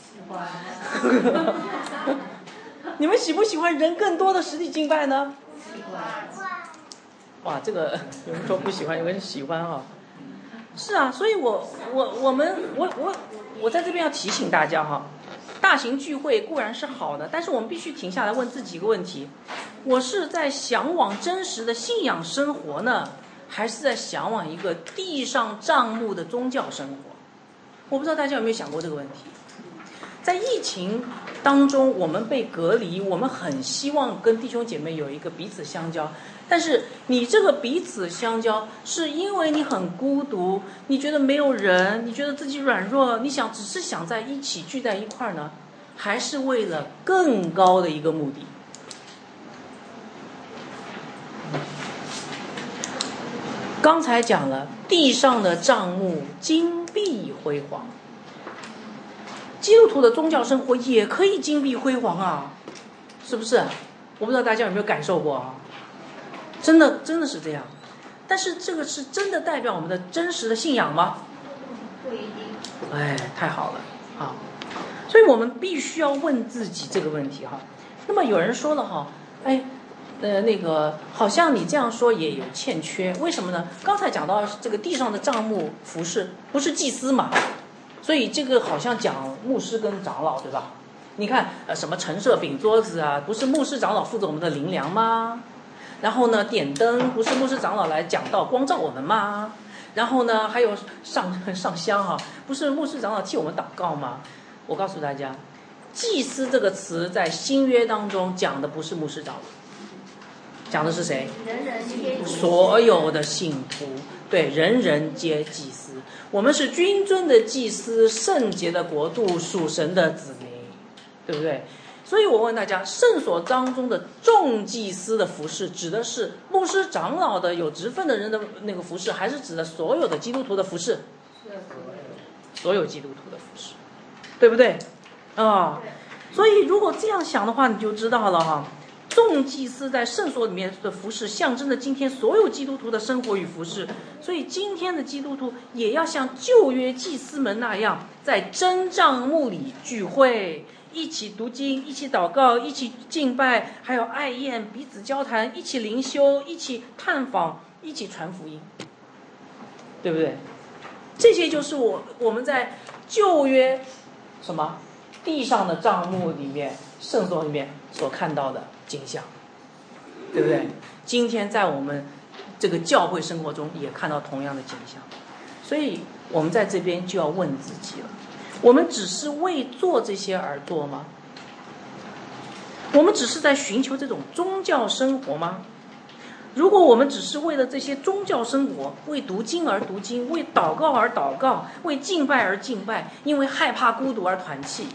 你们喜不喜欢人更多的实体敬拜呢？ 喜欢。 哇，这个有人说不喜欢，有人喜欢啊。是啊，所以我我我们我我我在这边要提醒大家哈，大型聚会固然是好的，但是我们必须停下来问自己一个问题：我是在向往真实的信仰生活呢，还是在向往一个地上帐幕的宗教生活？我不知道大家有没有想过这个问题。在疫情当中，我们被隔离，我们很希望跟弟兄姐妹有一个彼此相交，但是你这个彼此相交，是因为你很孤独，你觉得没有人，你觉得自己软弱，你想只是想在一起聚在一块儿呢，还是为了更高的一个目的？刚才讲了，地上的帐幕金碧辉煌。基督徒的宗教生活也可以金碧辉煌啊，是不是？我不知道大家有没有感受过啊？真的真的是这样，但是这个是真的代表我们的真实的信仰吗？ 不一定。 哎，太好了啊！所以我们必须要问自己这个问题哈。那么有人说了哈，哎， 呃，那个好像你这样说也有欠缺，为什么呢？刚才讲到这个地上的帐幕服饰不是祭司嘛，所以这个好像讲牧师跟长老，对吧？你看，呃，什么陈设饼桌子啊，不是牧师长老负责我们的灵粮吗？然后呢，点灯不是牧师长老来讲道光照我们吗？然后呢，还有上上香哈、啊，不是牧师长老替我们祷告吗？我告诉大家，祭司这个词在新约当中讲的不是牧师长老，讲的是谁？ 人人皆祭司， 所有的信徒，对，人人皆祭司。我们是君尊的祭司，圣洁的国度，属神的子民，对不对？所以我问大家，圣所当中的众祭司的服饰，指的是牧师长老的有职分的人的那个服饰，还是指的所有的基督徒的服饰？所有基督徒的服饰，对不对？啊、哦，所以如果这样想的话，你就知道了哈。众祭司在圣所里面的服饰，象征着今天所有基督徒的生活与服饰。所以今天的基督徒也要像旧约祭司们那样，在真帐幕里聚会，一起读经，一起祷告，一起敬拜，还有爱宴，彼此交谈，一起灵修，一起探访，一起传福音，对不对？这些就是我我们在旧约什么地上的帐幕里面，圣所里面所看到的景象，对不对？今天在我们这个教会生活中也看到同样的景象，所以我们在这边就要问自己了，我们只是为做这些而做吗？我们只是在寻求这种宗教生活吗？如果我们只是为了这些宗教生活，为读经而读经，为祷告而祷告，为敬拜而敬拜，因为害怕孤独而团契，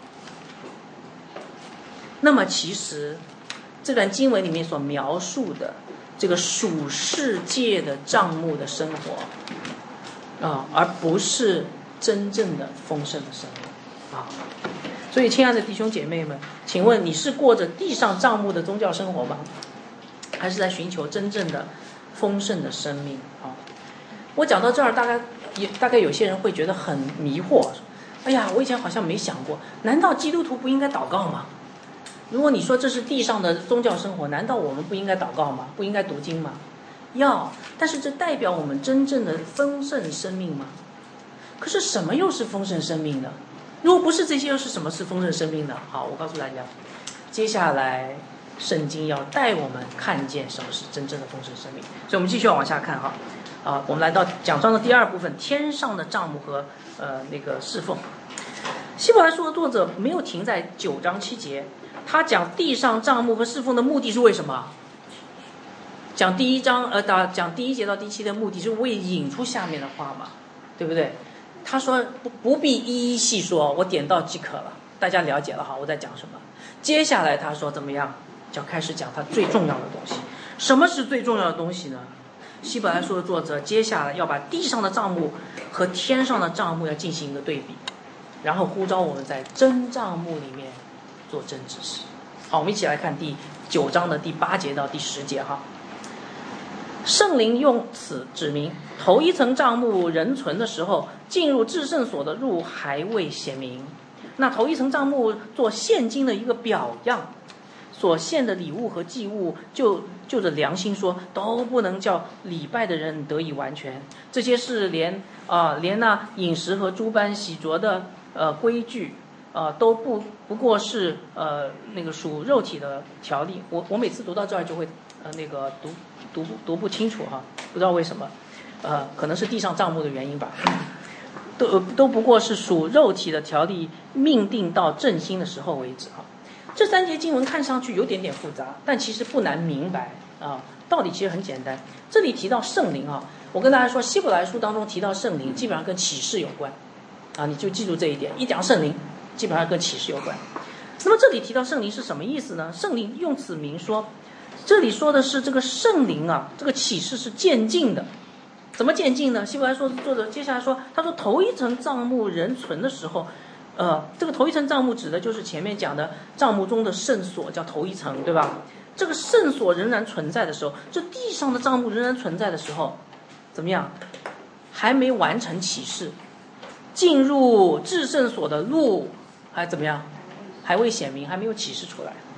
那么其实这段经文里面所描述的这个属世界的帐幕的生活啊，而不是真正的丰盛的生活啊。所以亲爱的弟兄姐妹们，请问你是过着地上帐幕的宗教生活吗？还是在寻求真正的丰盛的生命啊？我讲到这儿，大概也大概有些人会觉得很迷惑，哎呀，我以前好像没想过，难道基督徒不应该祷告吗？如果你说这是地上的宗教生活，难道我们不应该祷告吗？不应该读经吗？要，但是这代表我们真正的丰盛生命吗？可是什么又是丰盛生命呢？如果不是这些，又是什么是丰盛生命呢？好，我告诉大家，接下来圣经要带我们看见什么是真正的丰盛生命。所以我们继续往下看哈，啊，我们来到讲章的第二部分，天上的帐幕和呃那个侍奉。希伯来书的作者没有停在九章七节，他讲地上帐幕和侍奉的目的是为什么？讲第一章呃讲第一节到第七的目的是为引出下面的话嘛，对不对？他说不不必一一细说，我点到即可了，大家了解了哈，我在讲什么。接下来他说怎么样？就要开始讲他最重要的东西。什么是最重要的东西呢？希伯来书的作者接下来要把地上的帐幕和天上的帐幕要进行一个对比，然后呼召我们在真帐幕里面做真执事。好，我们一起来看第九章的第八节到第十节哈。圣灵用此指明，头一层帐幕仍存的时候，进入至圣所的路还未显明。那头一层帐幕做现今的一个表样，所献的礼物和祭物，就就着良心说，都不能叫礼拜的人得以完全。这些事连啊、呃、连那饮食和诸般洗濯的呃规矩，呃都不不过是呃那个属肉体的条例。我我每次读到这儿就会呃那个读读读不清楚哈，不知道为什么，呃可能是地上帐幕的原因吧。都都不过是属肉体的条例，命定到正心的时候为止哈。这三节经文看上去有点点复杂，但其实不难明白啊。道理其实很简单。这里提到圣灵啊，我跟大家说，希伯来书当中提到圣灵，基本上跟启示有关啊，你就记住这一点。一讲圣灵，基本上跟启示有关。那么这里提到圣灵是什么意思呢？圣灵用此明说，这里说的是这个圣灵啊，这个启示是渐进的。怎么渐进呢？希伯来书作者接下来说，他说头一层帐幕仍存的时候，呃，这个头一层帐幕指的就是前面讲的帐幕中的圣所，叫头一层，对吧？这个圣所仍然存在的时候，这地上的帐幕仍然存在的时候，怎么样？还没完成启示，进入至圣所的路还怎么样？还未显明，还没有启示出来。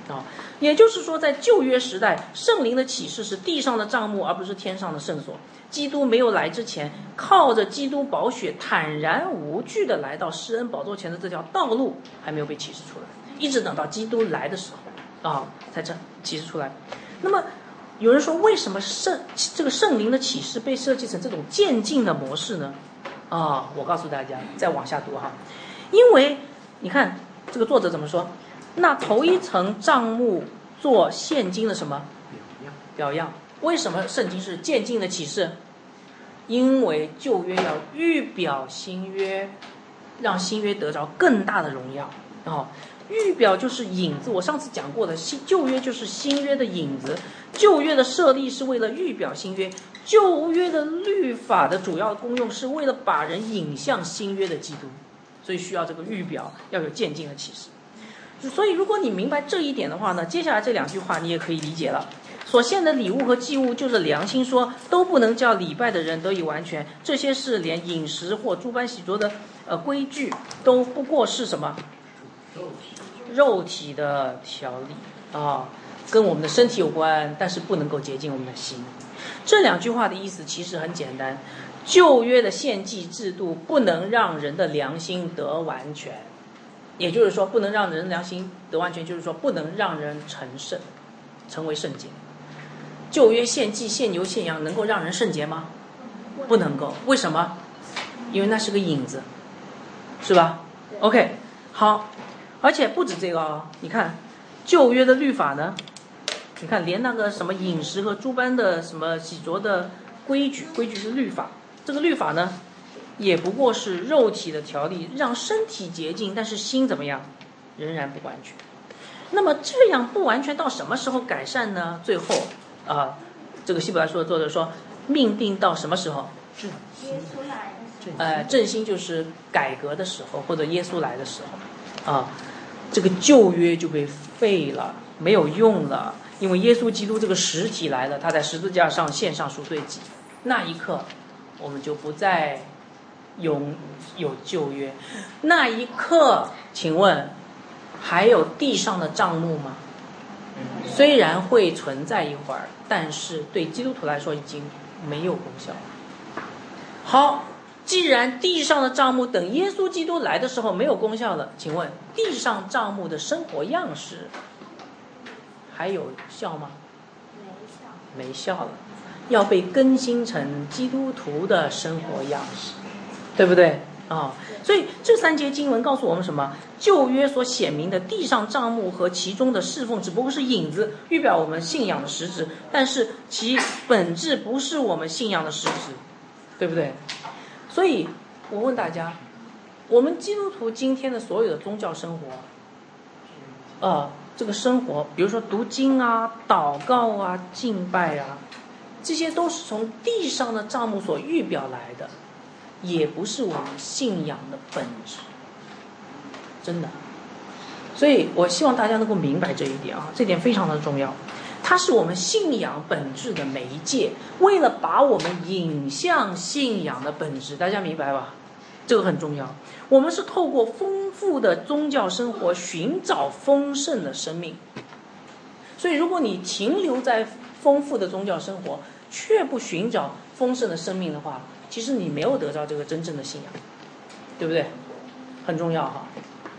啊，也就是说，在旧约时代，圣灵的启示是地上的帐幕，而不是天上的圣所。基督没有来之前，靠着基督宝血坦然无惧地来到施恩宝座前的这条道路还没有被启示出来，一直等到基督来的时候啊，才这启示出来。那么有人说，为什么圣这个圣灵的启示被设计成这种渐进的模式呢？啊，我告诉大家，再往下读哈，因为你看这个作者怎么说？那头一层帐幕做现今的什么表样？表样。为什么圣经是渐进的启示？因为旧约要预表新约，让新约得着更大的荣耀。哦，预表就是影子，我上次讲过的，新旧约就是新约的影子。旧约的设立是为了预表新约，旧约的律法的主要功用是为了把人引向新约的基督，所以需要这个预表，要有渐进的启示。所以如果你明白这一点的话呢，接下来这两句话你也可以理解了。所献的礼物和祭物，就是良心说，都不能叫礼拜的人得以完全。这些事连饮食或诸般洗濯的呃规矩，都不过是什么？肉体的条例啊，跟我们的身体有关，但是不能够洁净我们的心。这两句话的意思其实很简单，旧约的献祭制度不能让人的良心得完全，也就是说，不能让人良心得完全，就是说不能让人成圣，成为圣洁。旧约献祭、献牛、献羊能够让人圣洁吗？不能够。为什么？因为那是个影子，是吧 ？OK， 好，而且不止这个哦，你看旧约的律法呢，你看连那个什么饮食和诸般的什么洗濯的规矩，规矩是律法，这个律法呢，也不过是肉体的条例，让身体洁净，但是心怎么样？仍然不完全。那么这样不完全到什么时候改善呢？最后啊、呃，这个希伯来书的作者说，命定到什么时候？ 耶稣来的时候。 呃，振兴就是改革的时候，或者耶稣来的时候啊，这个旧约就被废了，没有用了，因为耶稣基督这个实体来了，他在十字架上献上赎罪祭，那一刻我们就不再有有旧约。那一刻，请问还有地上的帐幕吗？虽然会存在一会儿，但是对基督徒来说已经没有功效了。好，既然地上的帐幕等耶稣基督来的时候没有功效了，请问地上帐幕的生活样式还有效吗？没效，没效了，要被更新成基督徒的生活样式，对不对啊、哦？所以这三节经文告诉我们什么？旧约所显明的地上帐幕和其中的侍奉只不过是影子，预表我们信仰的实质，但是其本质不是我们信仰的实质，对不对？所以我问大家，我们基督徒今天的所有的宗教生活，呃，这个生活，比如说读经啊、祷告啊、敬拜啊，这些都是从地上的帐幕所预表来的，也不是我们信仰的本质，真的。所以我希望大家能够明白这一点啊，这点非常的重要。它是我们信仰本质的媒介，为了把我们引向信仰的本质，大家明白吧？这个很重要。我们是透过丰富的宗教生活寻找丰盛的生命。所以如果你停留在丰富的宗教生活，却不寻找丰盛的生命的话，其实你没有得到这个真正的信仰，对不对？很重要哈。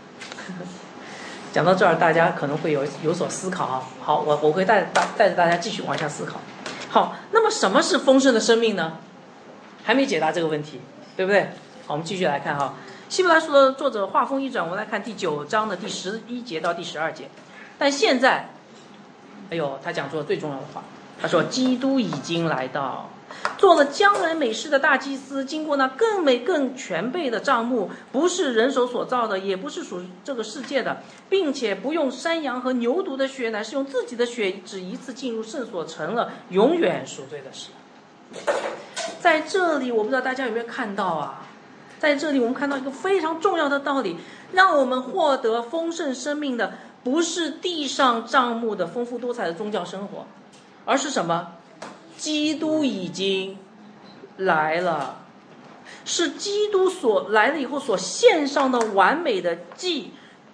讲到这儿，大家可能会有有所思考啊。好，我我会带带带着大家继续往下思考。好，那么什么是丰盛的生命呢？还没解答这个问题，对不对？好，我们继续来看哈。希伯来书的作者话锋一转，我们来看第九章的第十一节到第十二节。但现在，哎呦，他讲出了最重要的话。他说：“基督已经来到，做了将来美事的大祭司，经过那更美更全备的帐幕，不是人手所造的，也不是属这个世界的，并且不用山羊和牛犊的血，乃是用自己的血，只一次进入圣所，成了永远赎罪的事。”在这里，我不知道大家有没有看到啊？在这里，我们看到一个非常重要的道理，让我们获得丰盛生命的，不是地上帐幕的丰富多彩的宗教生活，而是什么？基督已经来了，是基督所来了以后所献上的完美的祭，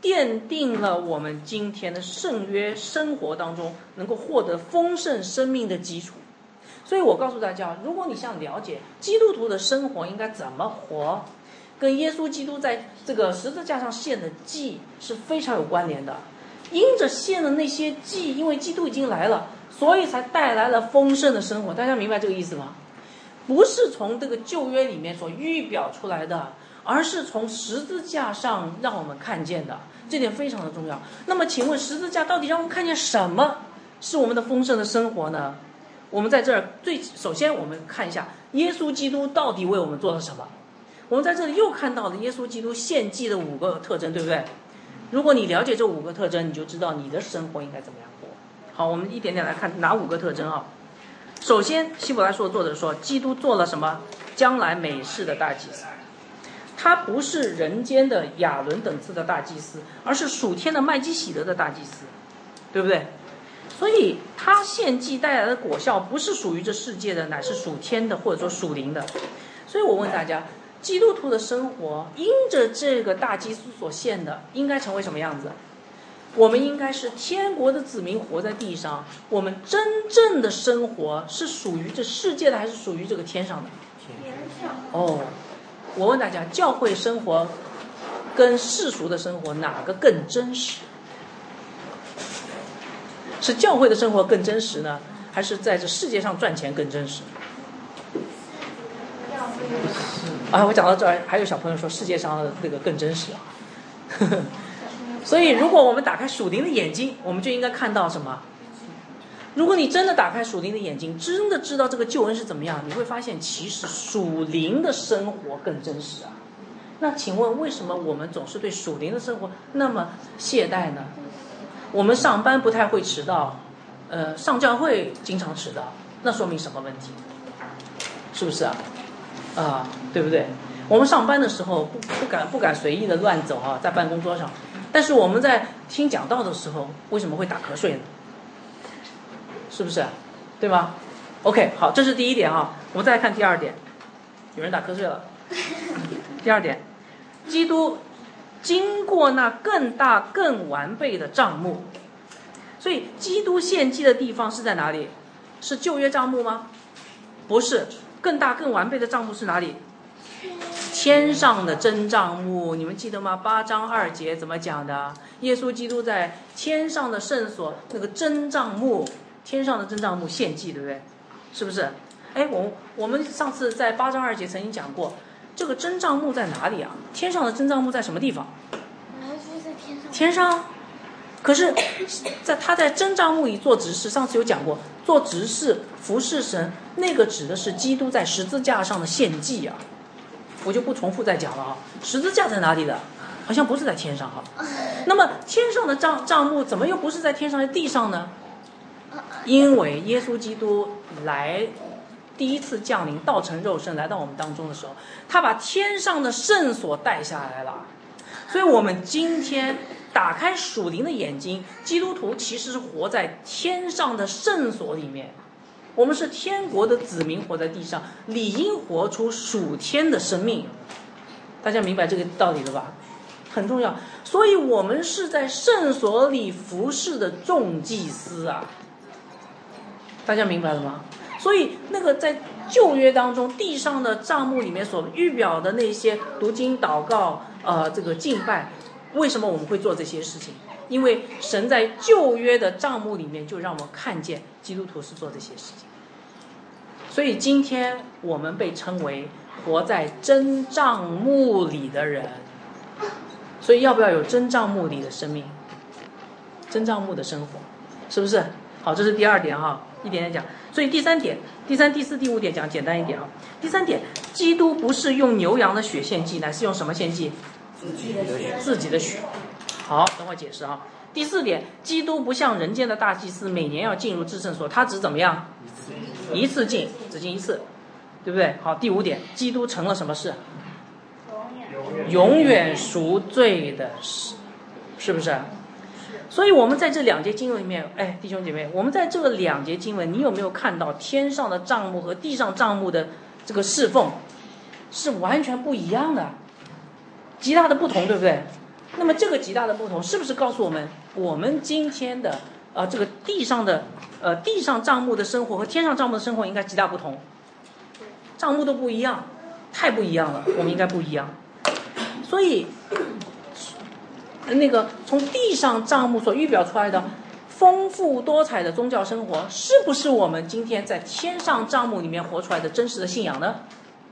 奠定了我们今天的圣约生活当中能够获得丰盛生命的基础。所以我告诉大家，如果你想了解基督徒的生活应该怎么活，跟耶稣基督在这个十字架上献的祭是非常有关联的。因着献的那些祭，因为基督已经来了，所以才带来了丰盛的生活。大家明白这个意思吗？不是从这个旧约里面所预表出来的，而是从十字架上让我们看见的，这点非常的重要。那么请问十字架到底让我们看见什么是我们的丰盛的生活呢？我们在这儿最首先我们看一下耶稣基督到底为我们做了什么。我们在这里又看到了耶稣基督献祭的五个特征，对不对？如果你了解这五个特征，你就知道你的生活应该怎么样过。好，我们一点点来看哪五个特征啊？首先，希伯来书的作者说，基督做了什么？将来美事的大祭司。他不是人间的亚伦等次的大祭司，而是属天的麦基洗德的大祭司，对不对？所以他献祭带来的果效不是属于这世界的，乃是属天的，或者说属灵的。所以我问大家，基督徒的生活因着这个大祭司所献的，应该成为什么样子？我们应该是天国的子民，活在地上。我们真正的生活是属于这世界的，还是属于这个天上的？ 天上。 哦，我问大家，教会生活跟世俗的生活哪个更真实？是教会的生活更真实呢，还是在这世界上赚钱更真实？啊，我讲到这儿，还有小朋友说世界上的那个更真实啊。所以，如果我们打开属灵的眼睛，我们就应该看到什么？如果你真的打开属灵的眼睛，真的知道这个救恩是怎么样，你会发现其实属灵的生活更真实啊。那请问，为什么我们总是对属灵的生活那么懈怠呢？我们上班不太会迟到，呃，上教会经常迟到，那说明什么问题？是不是啊？啊，对不对？我们上班的时候不不敢不敢随意的乱走啊，在办公桌上。但是我们在听讲道的时候，为什么会打瞌睡呢？是不是？对吗 ？OK， 好，这是第一点啊。我们再来看第二点，有人打瞌睡了。第二点，基督经过那更大更完备的帐幕，所以基督献祭的地方是在哪里？是旧约帐幕吗？不是，更大更完备的帐幕是哪里？天上的真帐幕，你们记得吗？八章二节怎么讲的？耶稣基督在天上的圣所那个真帐幕，天上的真帐幕献祭，对不对？是不是？哎，我我们上次在八章二节曾经讲过，这个真帐幕在哪里啊？天上的真帐幕在什么地方？天上。可是在他在真帐幕里做执事，上次有讲过，做执事服侍神，那个指的是基督在十字架上的献祭啊。我就不重复再讲了啊。十字架在哪里的？好像不是在天上哈。那么天上的帐帐幕怎么又不是在天上，在地上呢？因为耶稣基督来第一次降临，道成肉身来到我们当中的时候，他把天上的圣所带下来了。所以我们今天打开属灵的眼睛，基督徒其实是活在天上的圣所里面。我们是天国的子民，活在地上，理应活出属天的生命。大家明白这个道理了吧？很重要。所以我们是在圣所里服侍的众祭司啊。大家明白了吗？所以那个在旧约当中，地上的帐幕里面所预表的那些读经、祷告、呃，这个敬拜，为什么我们会做这些事情？因为神在旧约的帐幕里面就让我们看见基督徒是做这些事情。所以今天我们被称为活在真帐幕里的人。所以要不要有真帐幕里的生命？真帐幕的生活，是不是？好，这是第二点哈，一点点讲。所以第三点，第三、第四、第五点讲简单一点啊。第三点，基督不是用牛羊的血献祭，乃是用什么献祭？ 自己的血。 自己的血。好，等会解释啊。第四点，基督不像人间的大祭司，每年要进入至圣所，他只怎么样？一次进，只进一次，对不对？好，第五点，基督成了什么事？永远赎罪的事，是不是？所以我们在这两节经文里面，哎，弟兄姐妹，我们在这个两节经文，你有没有看到天上的帐幕和地上帐幕的这个侍奉是完全不一样的，极大的不同，对不对？ 那么这个极大的不同，是不是告诉我们，我们今天的呃这个地上的呃地上账目的生活和天上账目的生活应该极大不同？账目都不一样，太不一样了，我们应该不一样。所以，那个从地上账目所预表出来的丰富多彩的宗教生活，是不是我们今天在天上账目里面活出来的真实的信仰呢？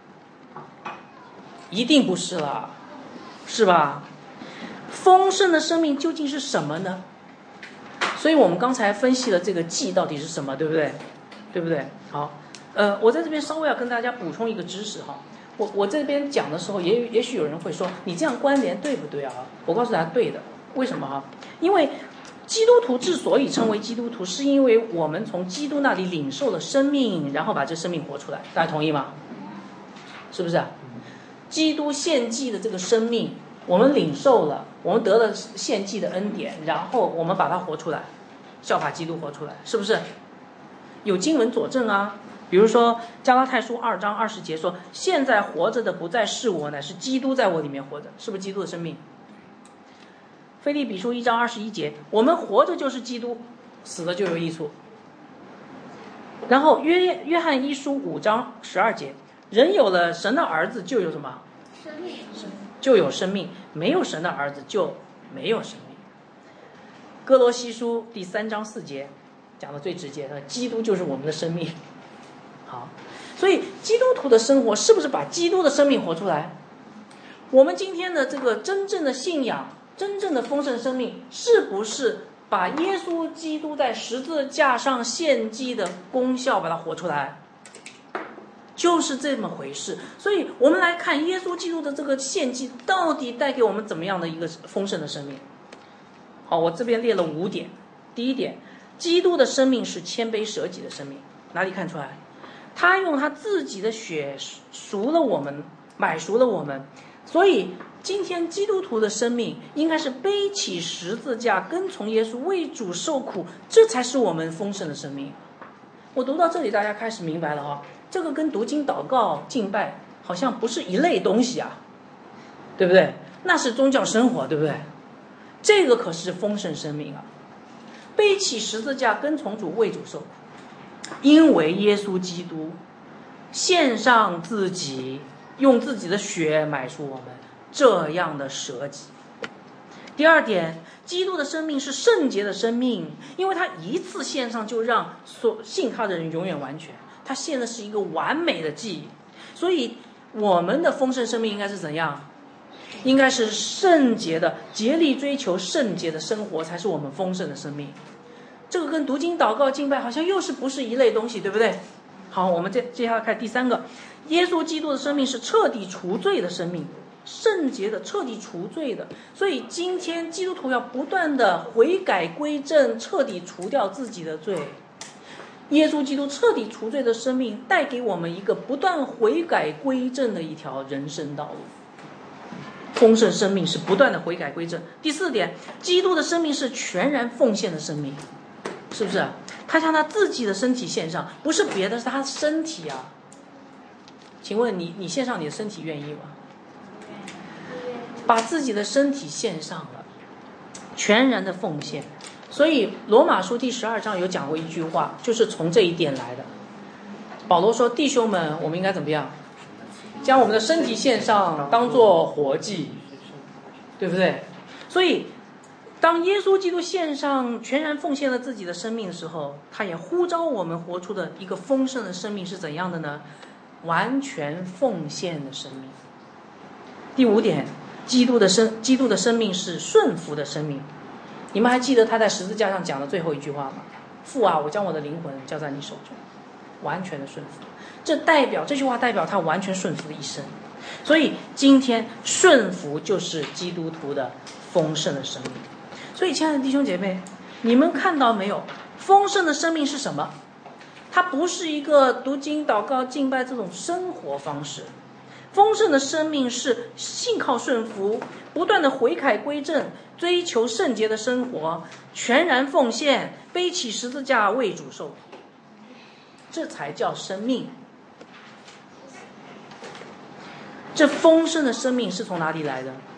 一定不是了，是吧？丰盛的生命究竟是什么呢？所以我们刚才分析了这个祭到底是什么，对不对？对不对？好，呃，我在这边稍微要跟大家补充一个知识哈。我我这边讲的时候，也也许有人会说，你这样关联对不对啊？我告诉大家对的，为什么哈？因为基督徒之所以称为基督徒，是因为我们从基督那里领受了生命，然后把这生命活出来。大家同意吗？是不是？基督献祭的这个生命，我们领受了，我们得了献祭的恩典，然后我们把它活出来，效法基督活出来，是不是？有经文佐证啊，比如说加拉太书二章二十节说，现在活着的不再是我，乃是基督在我里面活着，是不是基督的生命？腓立比书一章二十一节，我们活着就是基督，死了就有益处。然后约约翰一书五章十二节，人有了神的儿子就有什么？ 生命。 就有生命，没有神的儿子就没有生命。哥罗西书第三章四节讲的最直接的，基督就是我们的生命。好，所以基督徒的生活是不是把基督的生命活出来？我们今天的这个真正的信仰，真正的丰盛生命，是不是把耶稣基督在十字架上献祭的功效把它活出来？就是这么回事。所以我们来看耶稣基督的这个献祭到底带给我们怎么样的一个丰盛的生命。好，我这边列了五点。第一点，基督的生命是谦卑舍己的生命。哪里看出来？他用他自己的血赎了我们，买赎了我们。所以今天基督徒的生命应该是背起十字架，跟从耶稣，为主受苦，这才是我们丰盛的生命。我读到这里，大家开始明白了哈，这个跟读经、祷告、敬拜好像不是一类东西啊，对不对？那是宗教生活，对不对？这个可是丰盛生命啊！背起十字架，跟从主，为主受苦，因为耶稣基督献上自己，用自己的血买赎我们，这样的舍己。第二点，基督的生命是圣洁的生命，因为他一次献上就让所信他的人永远完全，他献的是一个完美的祭。所以我们的丰盛生命应该是怎样？应该是圣洁的，竭力追求圣洁的生活，才是我们丰盛的生命。这个跟读经、祷告、敬拜好像又是不是一类东西，对不对？好，我们接接下来看第三个，耶稣基督的生命是彻底除罪的生命，圣洁的，彻底除罪的。所以今天基督徒要不断的悔改归正，彻底除掉自己的罪。耶稣基督彻底除罪的生命带给我们一个不断悔改归正的一条人生道路。丰盛生命是不断的悔改归正。第四点，基督的生命是全然奉献的生命，是不是？他将他自己的身体献上，不是别的，是他身体啊。请问你，你献上你的身体愿意吗？把自己的身体献上了，全然的奉献。所以罗马书第十二章有讲过一句话，就是从这一点来的。保罗说，弟兄们，我们应该怎么样？将我们的身体献上，当作活祭，对不对？所以当耶稣基督献上全然奉献了自己的生命的时候，他也呼召我们活出的一个丰盛的生命是怎样的呢？完全奉献的生命。第五点，基督的生基督的生命是顺服的生命。你们还记得他在十字架上讲的最后一句话吗？父啊，我将我的灵魂交在你手中，完全的顺服。这代表这句话代表他完全顺服的一生。所以今天顺服就是基督徒的丰盛的生命。所以亲爱的弟兄姐妹，你们看到没有？丰盛的生命是什么？它不是一个读经、祷告、敬拜这种生活方式。丰盛的生命是信靠顺服，不断的悔改归正，追求圣洁的生活，全然奉献，背起十字架为主受苦，这才叫生命。这丰盛的生命是从哪里来的？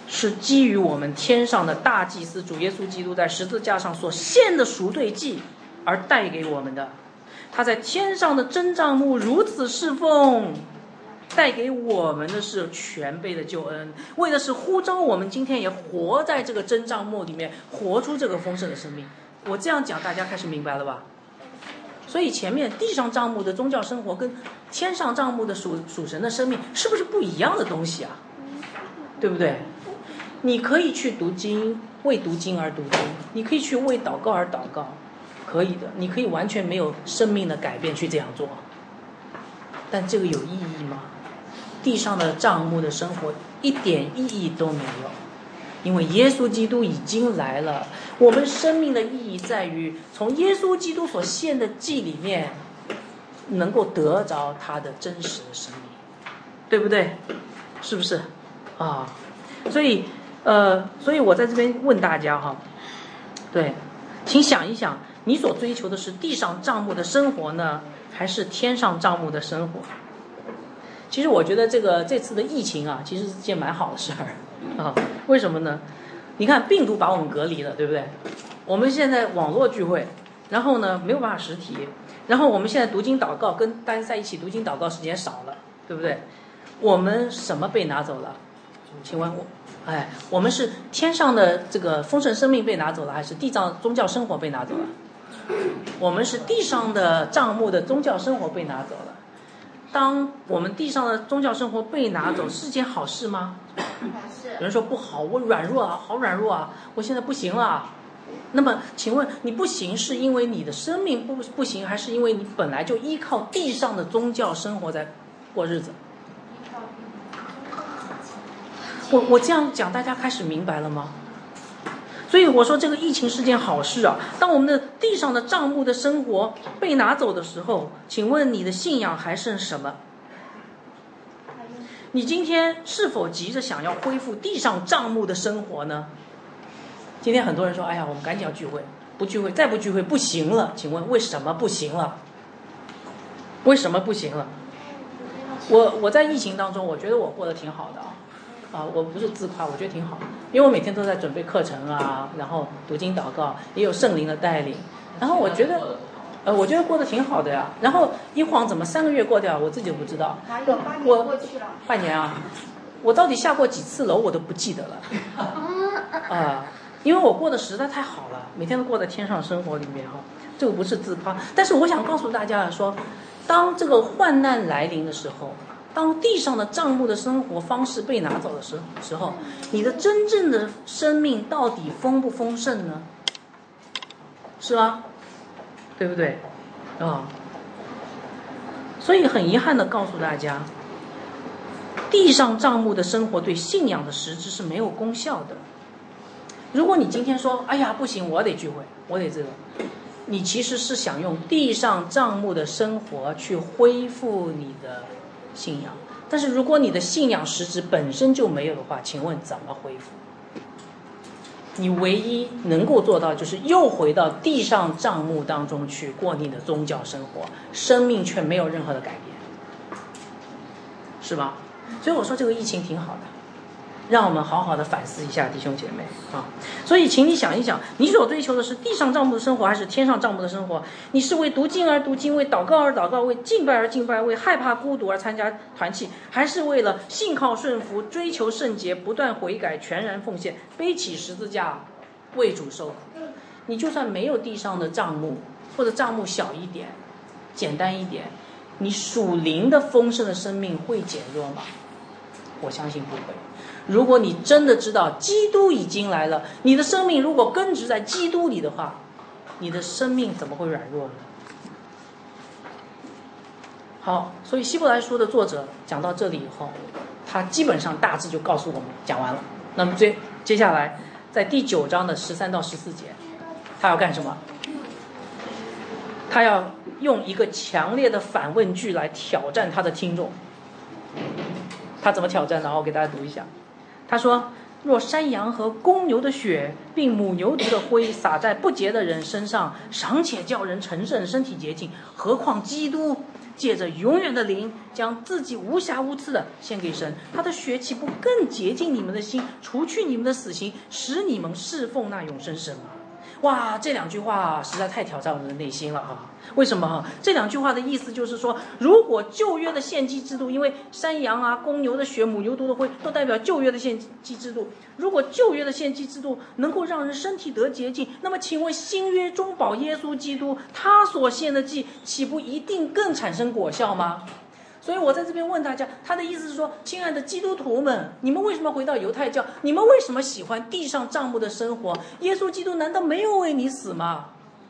是基于我们天上的大祭司主耶稣基督在十字架上所献的赎罪祭而带给我们的。他在天上的真帐幕如此侍奉，带给我们的是全备的救恩，为的是呼召我们今天也活在这个真帐幕里面，活出这个丰盛的生命。我这样讲大家开始明白了吧？所以前面地上帐幕的宗教生活跟天上帐幕的属属神的生命是不是不一样的东西啊？对不对？你可以去读经，为读经而读经，你可以去为祷告而祷告，可以的，你可以完全没有生命的改变去这样做，但这个有意义吗？地上的帐幕的生活一点意义都没有，因为耶稣基督已经来了。我们生命的意义在于从耶稣基督所献的祭里面能够得着他的真实的生命，对不对？是不是啊？所以呃，所以我在这边问大家哈，对，请想一想，你所追求的是地上帐幕的生活呢，还是天上帐幕的生活？其实我觉得这个这次的疫情啊，其实是件蛮好的事儿啊。为什么呢？你看病毒把我们隔离了，对不对？我们现在网络聚会，然后呢没有办法实体，然后我们现在读经祷告跟大家在一起读经祷告时间少了，对不对？我们什么被拿走了？请问我，哎，我们是天上的这个丰盛生命被拿走了，还是地上宗教生活被拿走了？我们是地上的帐幕的宗教生活被拿走了。当我们地上的宗教生活被拿走，是件好事吗？有人说不好，我软弱啊，好软弱啊，我现在不行了啊。那么请问你不行是因为你的生命不不行，还是因为你本来就依靠地上的宗教生活在过日子？我我这样讲大家开始明白了吗？所以我说这个疫情是件好事啊。当我们的地上的帐幕的生活被拿走的时候，请问你的信仰还剩什么？你今天是否急着想要恢复地上帐幕的生活呢？今天很多人说，哎呀，我们赶紧要聚会，不聚会再不聚会不行了。请问为什么不行了？为什么不行了？我我在疫情当中，我觉得我过得挺好的啊。啊，我不是自夸，我觉得挺好，因为我每天都在准备课程啊，然后读经祷告，也有圣灵的带领，然后我觉得，呃，我觉得过得挺好的呀。然后一晃怎么三个月过掉，我自己都不知道。 还有半年过去了。 半年啊，我到底下过几次楼我都不记得了。啊、呃，因为我过得实在太好了，每天都过在天上生活里面哈。这个不是自夸，但是我想告诉大家说，当这个患难来临的时候。当地上的帐幕的生活方式被拿走的时时候，你的真正的生命到底丰不丰盛呢？是吗？对不对？啊、哦，所以很遗憾的告诉大家，地上帐幕的生活对信仰的实质是没有功效的。如果你今天说，哎呀不行，我得聚会，我得这个，你其实是想用地上帐幕的生活去恢复你的信仰，但是如果你的信仰实质本身就没有的话，请问怎么恢复？你唯一能够做到就是又回到地上帐幕当中去过你的宗教生活，生命却没有任何的改变，是吧？所以我说这个疫情挺好的，让我们好好的反思一下，弟兄姐妹啊！所以请你想一想，你所追求的是地上帐幕的生活，还是天上帐幕的生活？你是为读经而读经，为祷告而祷告，为敬拜而敬拜，为害怕孤独而参加团契，还是为了信靠顺服，追求圣洁，不断悔改，全然奉献，背起十字架为主受苦？你就算没有地上的帐幕，或者帐幕小一点，简单一点，你属灵的丰盛的生命会减弱吗？我相信不会。如果你真的知道基督已经来了，你的生命如果根植在基督里的话，你的生命怎么会软弱呢？好，所以希伯来书的作者讲到这里以后，他基本上大致就告诉我们讲完了。那么接接下来在第九章的十三到十四节，他要干什么？他要用一个强烈的反问句来挑战他的听众。他怎么挑战呢？我给大家读一下。他说，若山羊和公牛的血并母牛犊的灰洒在不洁的人身上，尚且叫人成圣，身体洁净，何况基督借着永远的灵，将自己无瑕无疵的献给神，他的血岂不更洁净你们的心，除去你们的死刑，使你们侍奉那永生神吗？哇，这两句话实在太挑战我们的内心了啊！为什么哈？这两句话的意思就是说，如果旧约的献祭制度，因为山羊啊、公牛的血、母牛犊的灰都代表旧约的献祭制度，如果旧约的献祭制度能够让人身体得洁净，那么请问新约中保耶稣基督他所献的祭，岂不一定更产生果效吗？所以我在这边问大家，他的意思是说，亲爱的基督徒们，你们为什么回到犹太教？你们为什么喜欢地上帐幕的生活？耶稣基督难道没有为你死吗？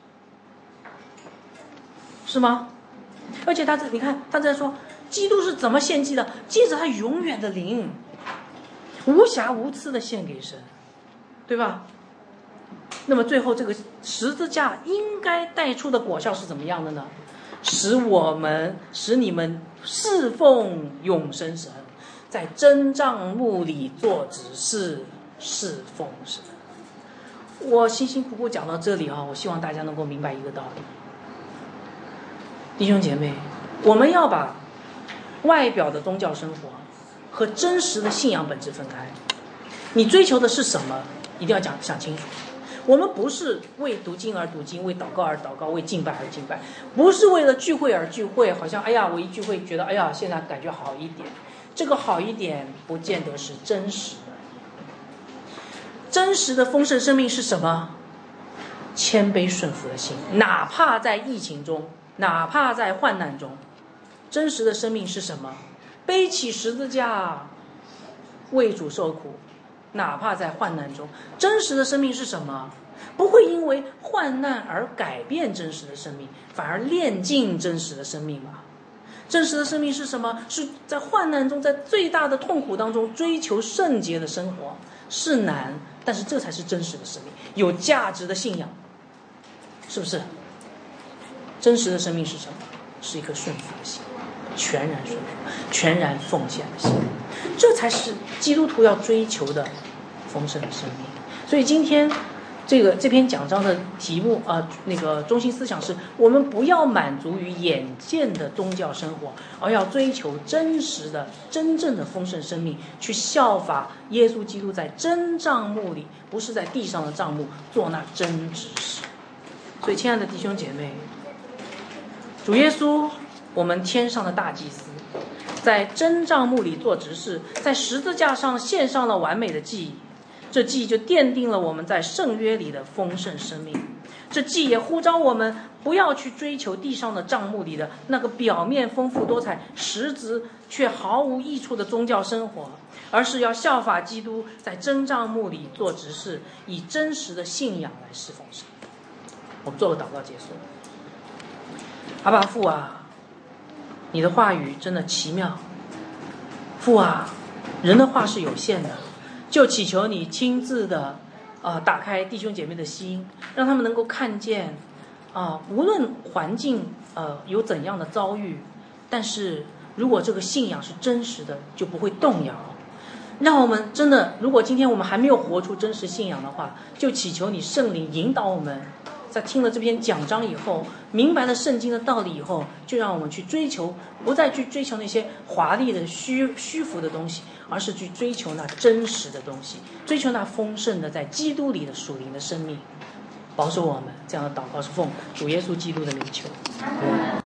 是吗？而且他这，你看他在说，基督是怎么献祭的？借着他永远的灵，无瑕无疵的献给神，对吧？那么最后这个十字架应该带出的果效是怎么样的呢？使我们使你们侍奉永生神，在真帐幕里做执事，侍奉神。我辛辛苦苦讲到这里啊，我希望大家能够明白一个道理，弟兄姐妹，我们要把外表的宗教生活和真实的信仰本质分开。你追求的是什么，一定要讲想清楚。我们不是为读经而读经，为祷告而祷告，为敬拜而敬拜，不是为了聚会而聚会，好像哎呀我一聚会觉得哎呀现在感觉好一点，这个好一点不见得是真实的。真实的丰盛生命是什么？谦卑顺服的心，哪怕在疫情中，哪怕在患难中。真实的生命是什么？背起十字架为主受苦，哪怕在患难中。真实的生命是什么？不会因为患难而改变真实的生命，反而炼尽真实的生命吧。真实的生命是什么？是在患难中，在最大的痛苦当中追求圣洁的生活。是难，但是这才是真实的生命，有价值的信仰，是不是？真实的生命是什么？是一颗顺服的心，全然顺服，全然奉献的心，这才是基督徒要追求的丰盛的生命。所以今天这个这篇讲章的题目啊、呃，那个中心思想是我们不要满足于眼见的宗教生活，而要追求真实的、真正的丰盛生命，去效法耶稣基督在真帐幕里，不是在地上的帐幕做那真执事。所以，亲爱的弟兄姐妹，主耶稣，我们天上的大祭司，在真帐幕里做执事，在十字架上献上了完美的祭。这祭就奠定了我们在圣约里的丰盛生命，这祭也呼召我们不要去追求地上的帐幕里的那个表面丰富多彩，实质却毫无益处的宗教生活，而是要效法基督，在真帐幕里做执事，以真实的信仰来侍奉神。我们做个祷告结束。阿爸父啊，你的话语真的奇妙。父啊，人的话是有限的，就祈求你亲自的啊、呃，打开弟兄姐妹的心，让他们能够看见啊、呃，无论环境呃有怎样的遭遇，但是如果这个信仰是真实的，就不会动摇。让我们真的，如果今天我们还没有活出真实信仰的话，就祈求你圣灵引导我们，在听了这篇讲章以后，明白了圣经的道理以后，就让我们去追求，不再去追求那些华丽的虚虚浮的东西，而是去追求那真实的东西，追求那丰盛的在基督里的属灵的生命。保守我们，这样的祷告是奉主耶稣基督的名求。